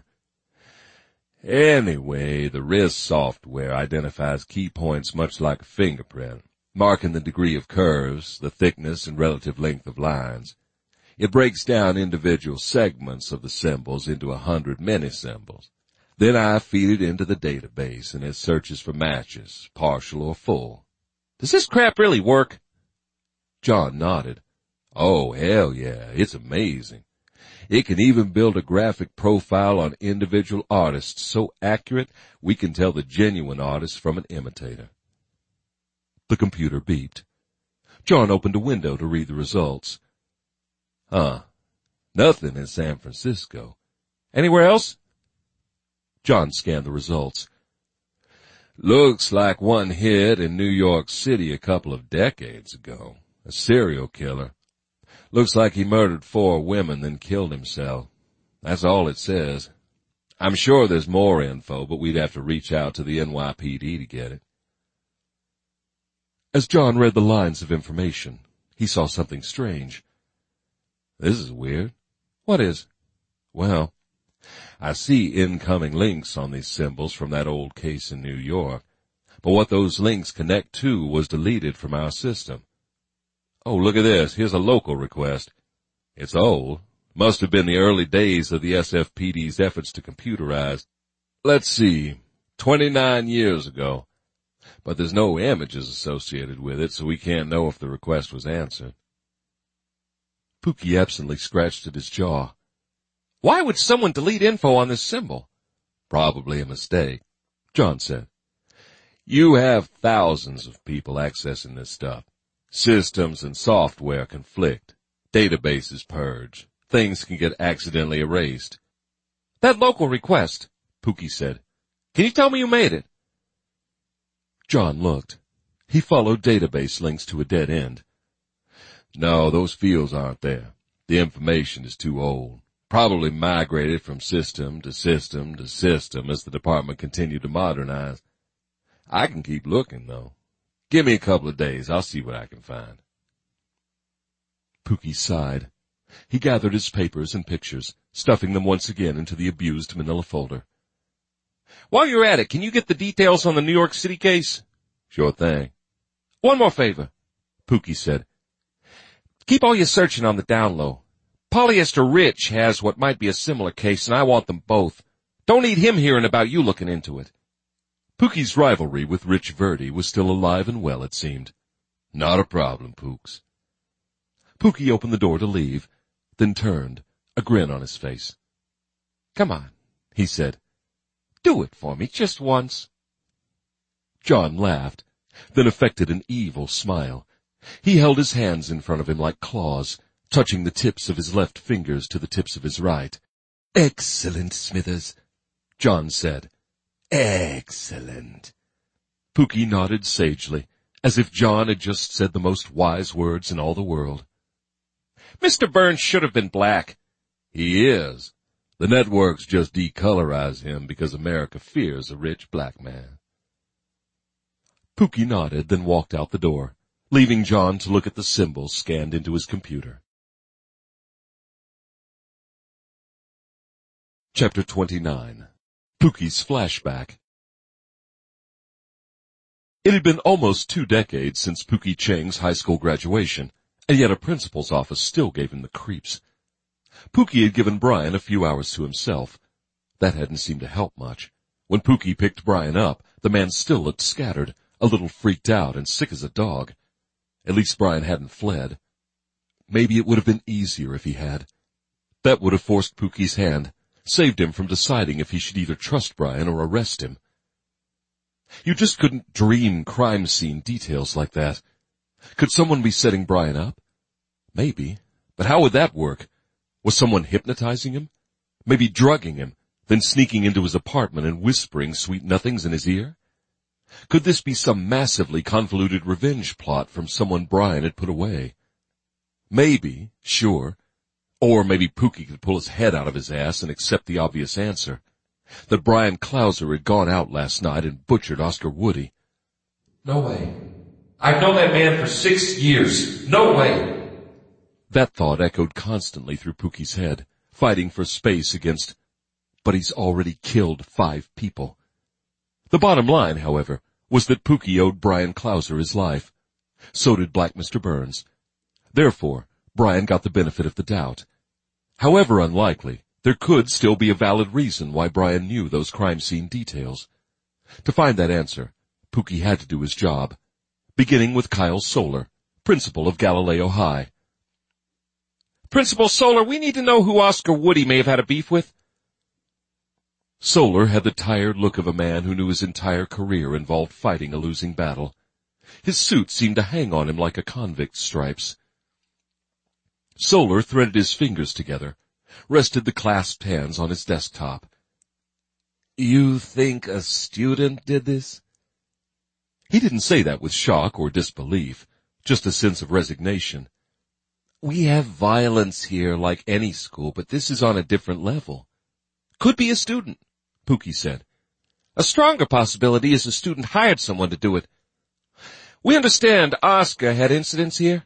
[SPEAKER 2] Anyway, the RIS software identifies key points much like a fingerprint, marking the degree of curves, the thickness and relative length of lines. It breaks down individual segments of the symbols into 100 mini-symbols. Then I feed it into the database and it searches for matches, partial or full.
[SPEAKER 3] Does this crap really work?
[SPEAKER 2] John nodded. Oh, hell yeah, it's amazing. It can even build a graphic profile on individual artists so accurate we can tell the genuine artist from an imitator. The computer beeped. John opened a window to read the results. Nothing in San Francisco.
[SPEAKER 3] Anywhere else?
[SPEAKER 2] John scanned the results. Looks like one hit in New York City a couple of decades ago. A serial killer. Looks like he murdered 4 women then killed himself. That's all it says. I'm sure there's more info, but we'd have to reach out to the NYPD to get it. As John read the lines of information, he saw something strange. This is weird.
[SPEAKER 3] What is?
[SPEAKER 2] Well, I see incoming links on these symbols from that old case in New York, but what those links connect to was deleted from our system. Oh, look at this. Here's a local request. It's old. Must have been the early days of the SFPD's efforts to computerize. Let's see. 29 years ago. But there's no images associated with it, so we can't know if the request was answered. Pookie absently scratched at his jaw.
[SPEAKER 3] Why would someone delete info on this symbol?
[SPEAKER 2] Probably a mistake, John said. You have thousands of people accessing this stuff. Systems and software conflict. Databases purge. Things can get accidentally erased.
[SPEAKER 3] That local request,
[SPEAKER 2] Pookie said.
[SPEAKER 3] Can you tell me who made it?
[SPEAKER 2] John looked. He followed database links to a dead end. No, those fields aren't there. The information is too old.
[SPEAKER 3] Probably migrated from system to system to system as the department continued to modernize. I can keep looking, though. Give me a couple of days. I'll see what I can find.
[SPEAKER 1] Pookie sighed. He gathered his papers and pictures, stuffing them once again into the abused manila folder.
[SPEAKER 2] While you're at it, can you get the details on the New York City case?
[SPEAKER 3] Sure thing.
[SPEAKER 2] One more favor, Pookie said. Keep all your searching on the down low. Polyester Rich has what might be a similar case, and I want them both. Don't need him hearing about you looking into it.
[SPEAKER 1] Pookie's rivalry with Rich Verdi was still alive and well, it seemed.
[SPEAKER 3] Not a problem, Pooks.
[SPEAKER 1] Pookie opened the door to leave, then turned, a grin on his face.
[SPEAKER 2] Come on, he said. Do it for me, just once.
[SPEAKER 1] John laughed, then affected an evil smile. He held his hands in front of him like claws, touching the tips of his left fingers to the tips of his right.
[SPEAKER 3] Excellent, Smithers,
[SPEAKER 1] John said.
[SPEAKER 3] Excellent.
[SPEAKER 1] Pookie nodded sagely, as if John had just said the most wise words in all the world.
[SPEAKER 2] Mr. Burns should have been black.
[SPEAKER 3] He is. The networks just decolorize him because America fears a rich black man.
[SPEAKER 1] Pookie nodded, then walked out the door, leaving John to look at the symbols scanned into his computer. Chapter 29. Pookie's Flashback. It had been almost 2 decades since Pookie Chang's high school graduation, and yet a principal's office still gave him the creeps. Pookie had given Brian a few hours to himself. That hadn't seemed to help much. When Pookie picked Brian up, the man still looked scattered, a little freaked out and sick as a dog. At least Brian hadn't fled. Maybe it would have been easier if he had. That would have forced Pookie's hand, saved him from deciding if he should either trust Brian or arrest him. You just couldn't dream crime scene details like that. Could someone be setting Brian up? Maybe. But how would that work? Was someone hypnotizing him? Maybe drugging him, then sneaking into his apartment and whispering sweet nothings in his ear? Could this be some massively convoluted revenge plot from someone Brian had put away? Maybe, sure. Or maybe Pookie could pull his head out of his ass and accept the obvious answer. That Brian Clouser had gone out last night and butchered Oscar Woody.
[SPEAKER 2] No way. I've known that man for 6 years. No way.
[SPEAKER 1] That thought echoed constantly through Pookie's head, fighting for space against, but he's already killed 5 people. The bottom line, however, was that Pookie owed Brian Clouser his life. So did Black Mr. Burns. Therefore, Brian got the benefit of the doubt. However unlikely, there could still be a valid reason why Brian knew those crime scene details. To find that answer, Pookie had to do his job, beginning with Kyle Solar, principal of Galileo High.
[SPEAKER 2] Principal Solar, we need to know who Oscar Woody may have had a beef with.
[SPEAKER 1] Solar had the tired look of a man who knew his entire career involved fighting a losing battle. His suit seemed to hang on him like a convict's stripes. Solar threaded his fingers together, rested the clasped hands on his desktop.
[SPEAKER 3] You think a student did this?
[SPEAKER 1] He didn't say that with shock or disbelief, just a sense of resignation.
[SPEAKER 3] We have violence here like any school, but this is on a different level.
[SPEAKER 2] Could be a student, Pookie said. A stronger possibility is a student hired someone to do it. We understand Oscar had incidents here.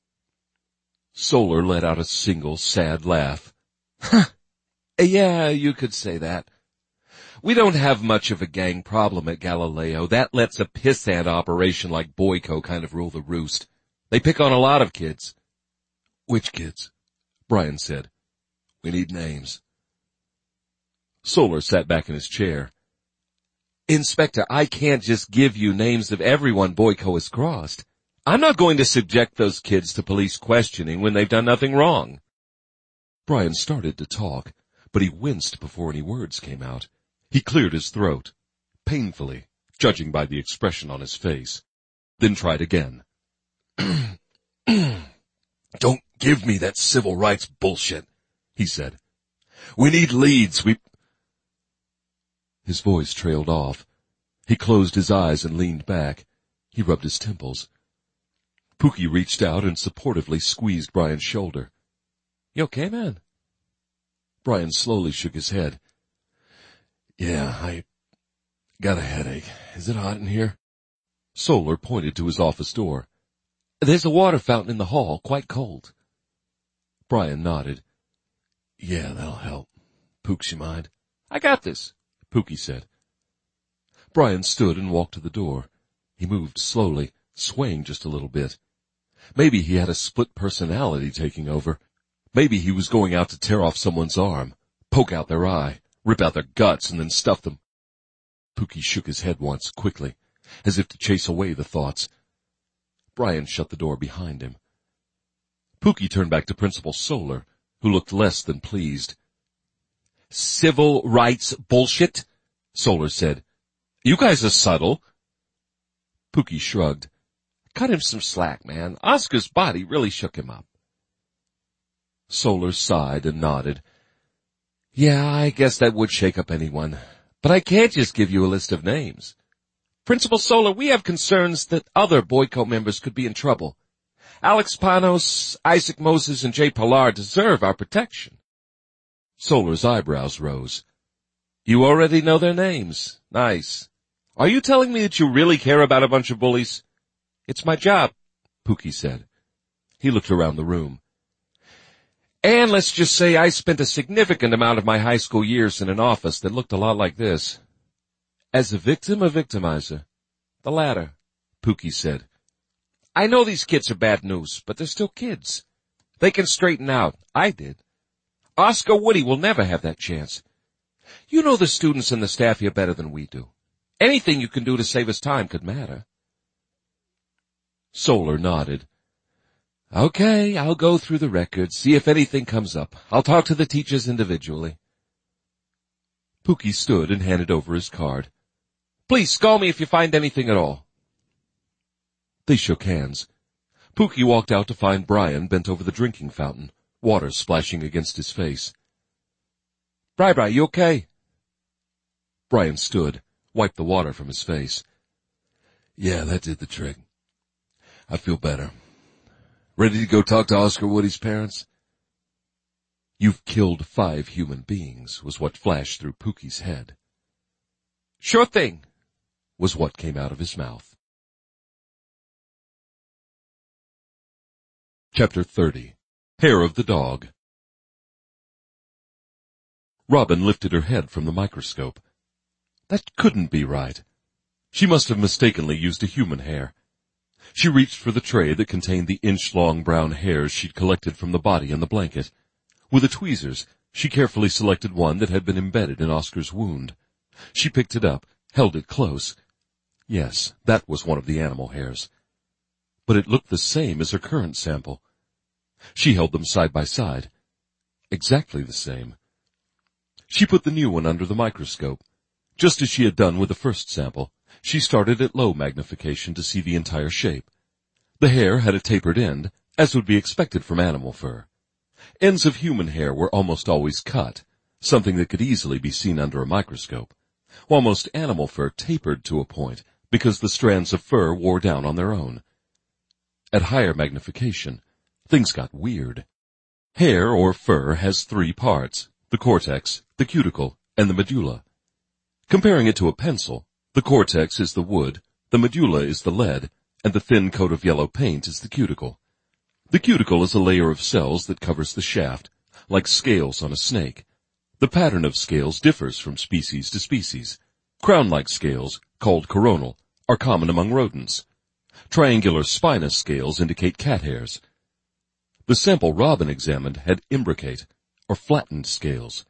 [SPEAKER 1] Solar let out a single sad laugh.
[SPEAKER 3] Yeah, you could say that. We don't have much of a gang problem at Galileo. That lets a pissant operation like Boyko kind of rule the roost. They pick on a lot of kids.
[SPEAKER 1] Which kids? Brian said.
[SPEAKER 3] We need names.
[SPEAKER 1] Solar sat back in his chair.
[SPEAKER 3] Inspector, I can't just give you names of everyone Boyko has crossed. I'm not going to subject those kids to police questioning when they've done nothing wrong.
[SPEAKER 1] Brian started to talk, but he winced before any words came out. He cleared his throat, painfully, judging by the expression on his face, then tried again.
[SPEAKER 3] Don't give me that civil rights bullshit, he said. We need leads.
[SPEAKER 1] His voice trailed off. He closed his eyes and leaned back. He rubbed his temples. Pookie reached out and supportively squeezed Brian's shoulder.
[SPEAKER 2] You okay, man?
[SPEAKER 3] Brian slowly shook his head. Yeah, I got a headache. Is it hot in here? Solar pointed to his office door.
[SPEAKER 2] There's a water fountain in the hall, quite cold.
[SPEAKER 3] Brian nodded. Yeah, that'll help. Pooks, you mind?
[SPEAKER 2] I got this,
[SPEAKER 3] Pookie said. Brian stood and walked to the door. He moved slowly, swaying just a little bit. Maybe he had a split personality taking over. Maybe he was going out to tear off someone's arm, poke out their eye, rip out their guts, and then stuff them. Pookie shook his head once, quickly, as if to chase away the thoughts. Brian shut the door behind him. Pookie turned back to Principal Solar, who looked less than pleased.
[SPEAKER 2] Civil rights bullshit, Solar said. You guys are subtle.
[SPEAKER 3] Pookie shrugged.
[SPEAKER 2] Cut him some slack, man. Oscar's body really shook him up.
[SPEAKER 3] Solar sighed and nodded.
[SPEAKER 2] Yeah, I guess that would shake up anyone. But I can't just give you a list of names. Principal Solar, we have concerns that other Boyko members could be in trouble. Alex Panos, Isaac Moses, and Jay Pilar deserve our protection.
[SPEAKER 3] Solar's eyebrows rose.
[SPEAKER 2] You already know their names. Nice. Are you telling me that you really care about a bunch of bullies? It's my job,
[SPEAKER 3] Pookie said. He looked around the room.
[SPEAKER 2] And let's just say I spent a significant amount of my high school years in an office that looked a lot like this.
[SPEAKER 3] As a victim or victimizer?
[SPEAKER 2] The latter,
[SPEAKER 3] Pookie said.
[SPEAKER 2] I know these kids are bad news, but they're still kids. They can straighten out. I did. Oscar Woody will never have that chance. You know the students and the staff here better than we do. Anything you can do to save us time could matter.
[SPEAKER 3] Solar nodded.
[SPEAKER 2] Okay, I'll go through the records, see if anything comes up. I'll talk to the teachers individually.
[SPEAKER 3] Pookie stood and handed over his card.
[SPEAKER 2] Please call me if you find anything at all.
[SPEAKER 3] They shook hands. Pookie walked out to find Brian bent over the drinking fountain, water splashing against his face.
[SPEAKER 2] Bri, you okay?
[SPEAKER 3] Brian stood, wiped the water from his face. Yeah, that did the trick. I feel better. Ready to go talk to Oscar Woody's parents? You've killed 5 human beings, was what flashed through Pookie's head.
[SPEAKER 2] Sure thing,
[SPEAKER 3] was what came out of his mouth. Chapter 30. Hair of the Dog. Robin lifted her head from the microscope. That couldn't be right. She must have mistakenly used a human hair. She reached for the tray that contained the inch-long brown hairs she'd collected from the body and the blanket. With the tweezers, she carefully selected one that had been embedded in Oscar's wound. She picked it up, held it close. Yes, that was one of the animal hairs. But it looked the same as her current sample. She held them side by side. Exactly the same. She put the new one under the microscope. Just as she had done with the first sample, she started at low magnification to see the entire shape. The hair had a tapered end, as would be expected from animal fur. Ends of human hair were almost always cut, something that could easily be seen under a microscope, while most animal fur tapered to a point because the strands of fur wore down on their own. At higher magnification, things got weird. Hair or fur has 3 parts, the cortex, the cuticle, and the medulla. Comparing it to a pencil, the cortex is the wood, the medulla is the lead, and the thin coat of yellow paint is the cuticle. The cuticle is a layer of cells that covers the shaft, like scales on a snake. The pattern of scales differs from species to species. Crown-like scales, called coronal, are common among rodents. Triangular spinous scales indicate cat hairs. The sample Robin examined had imbricate, or flattened scales.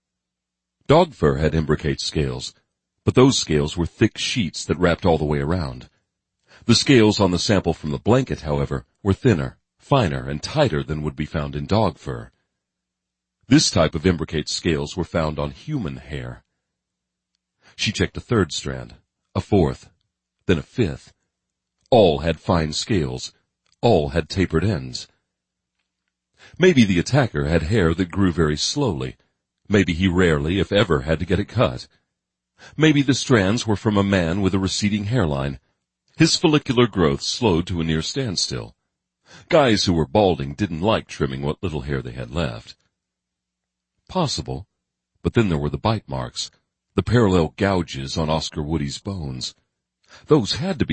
[SPEAKER 3] Dog fur had imbricate scales, but those scales were thick sheets that wrapped all the way around. The scales on the sample from the blanket, however, were thinner, finer, and tighter than would be found in dog fur. This type of imbricate scales were found on human hair. She checked a 3rd strand, a 4th, then a 5th. All had fine scales. All had tapered ends. Maybe the attacker had hair that grew very slowly. Maybe he rarely, if ever, had to get it cut. Maybe the strands were from a man with a receding hairline. His follicular growth slowed to a near standstill. Guys who were balding didn't like trimming what little hair they had left.
[SPEAKER 1] Possible, but then there were the bite marks, the parallel gouges on Oscar Woody's bones. Those had to be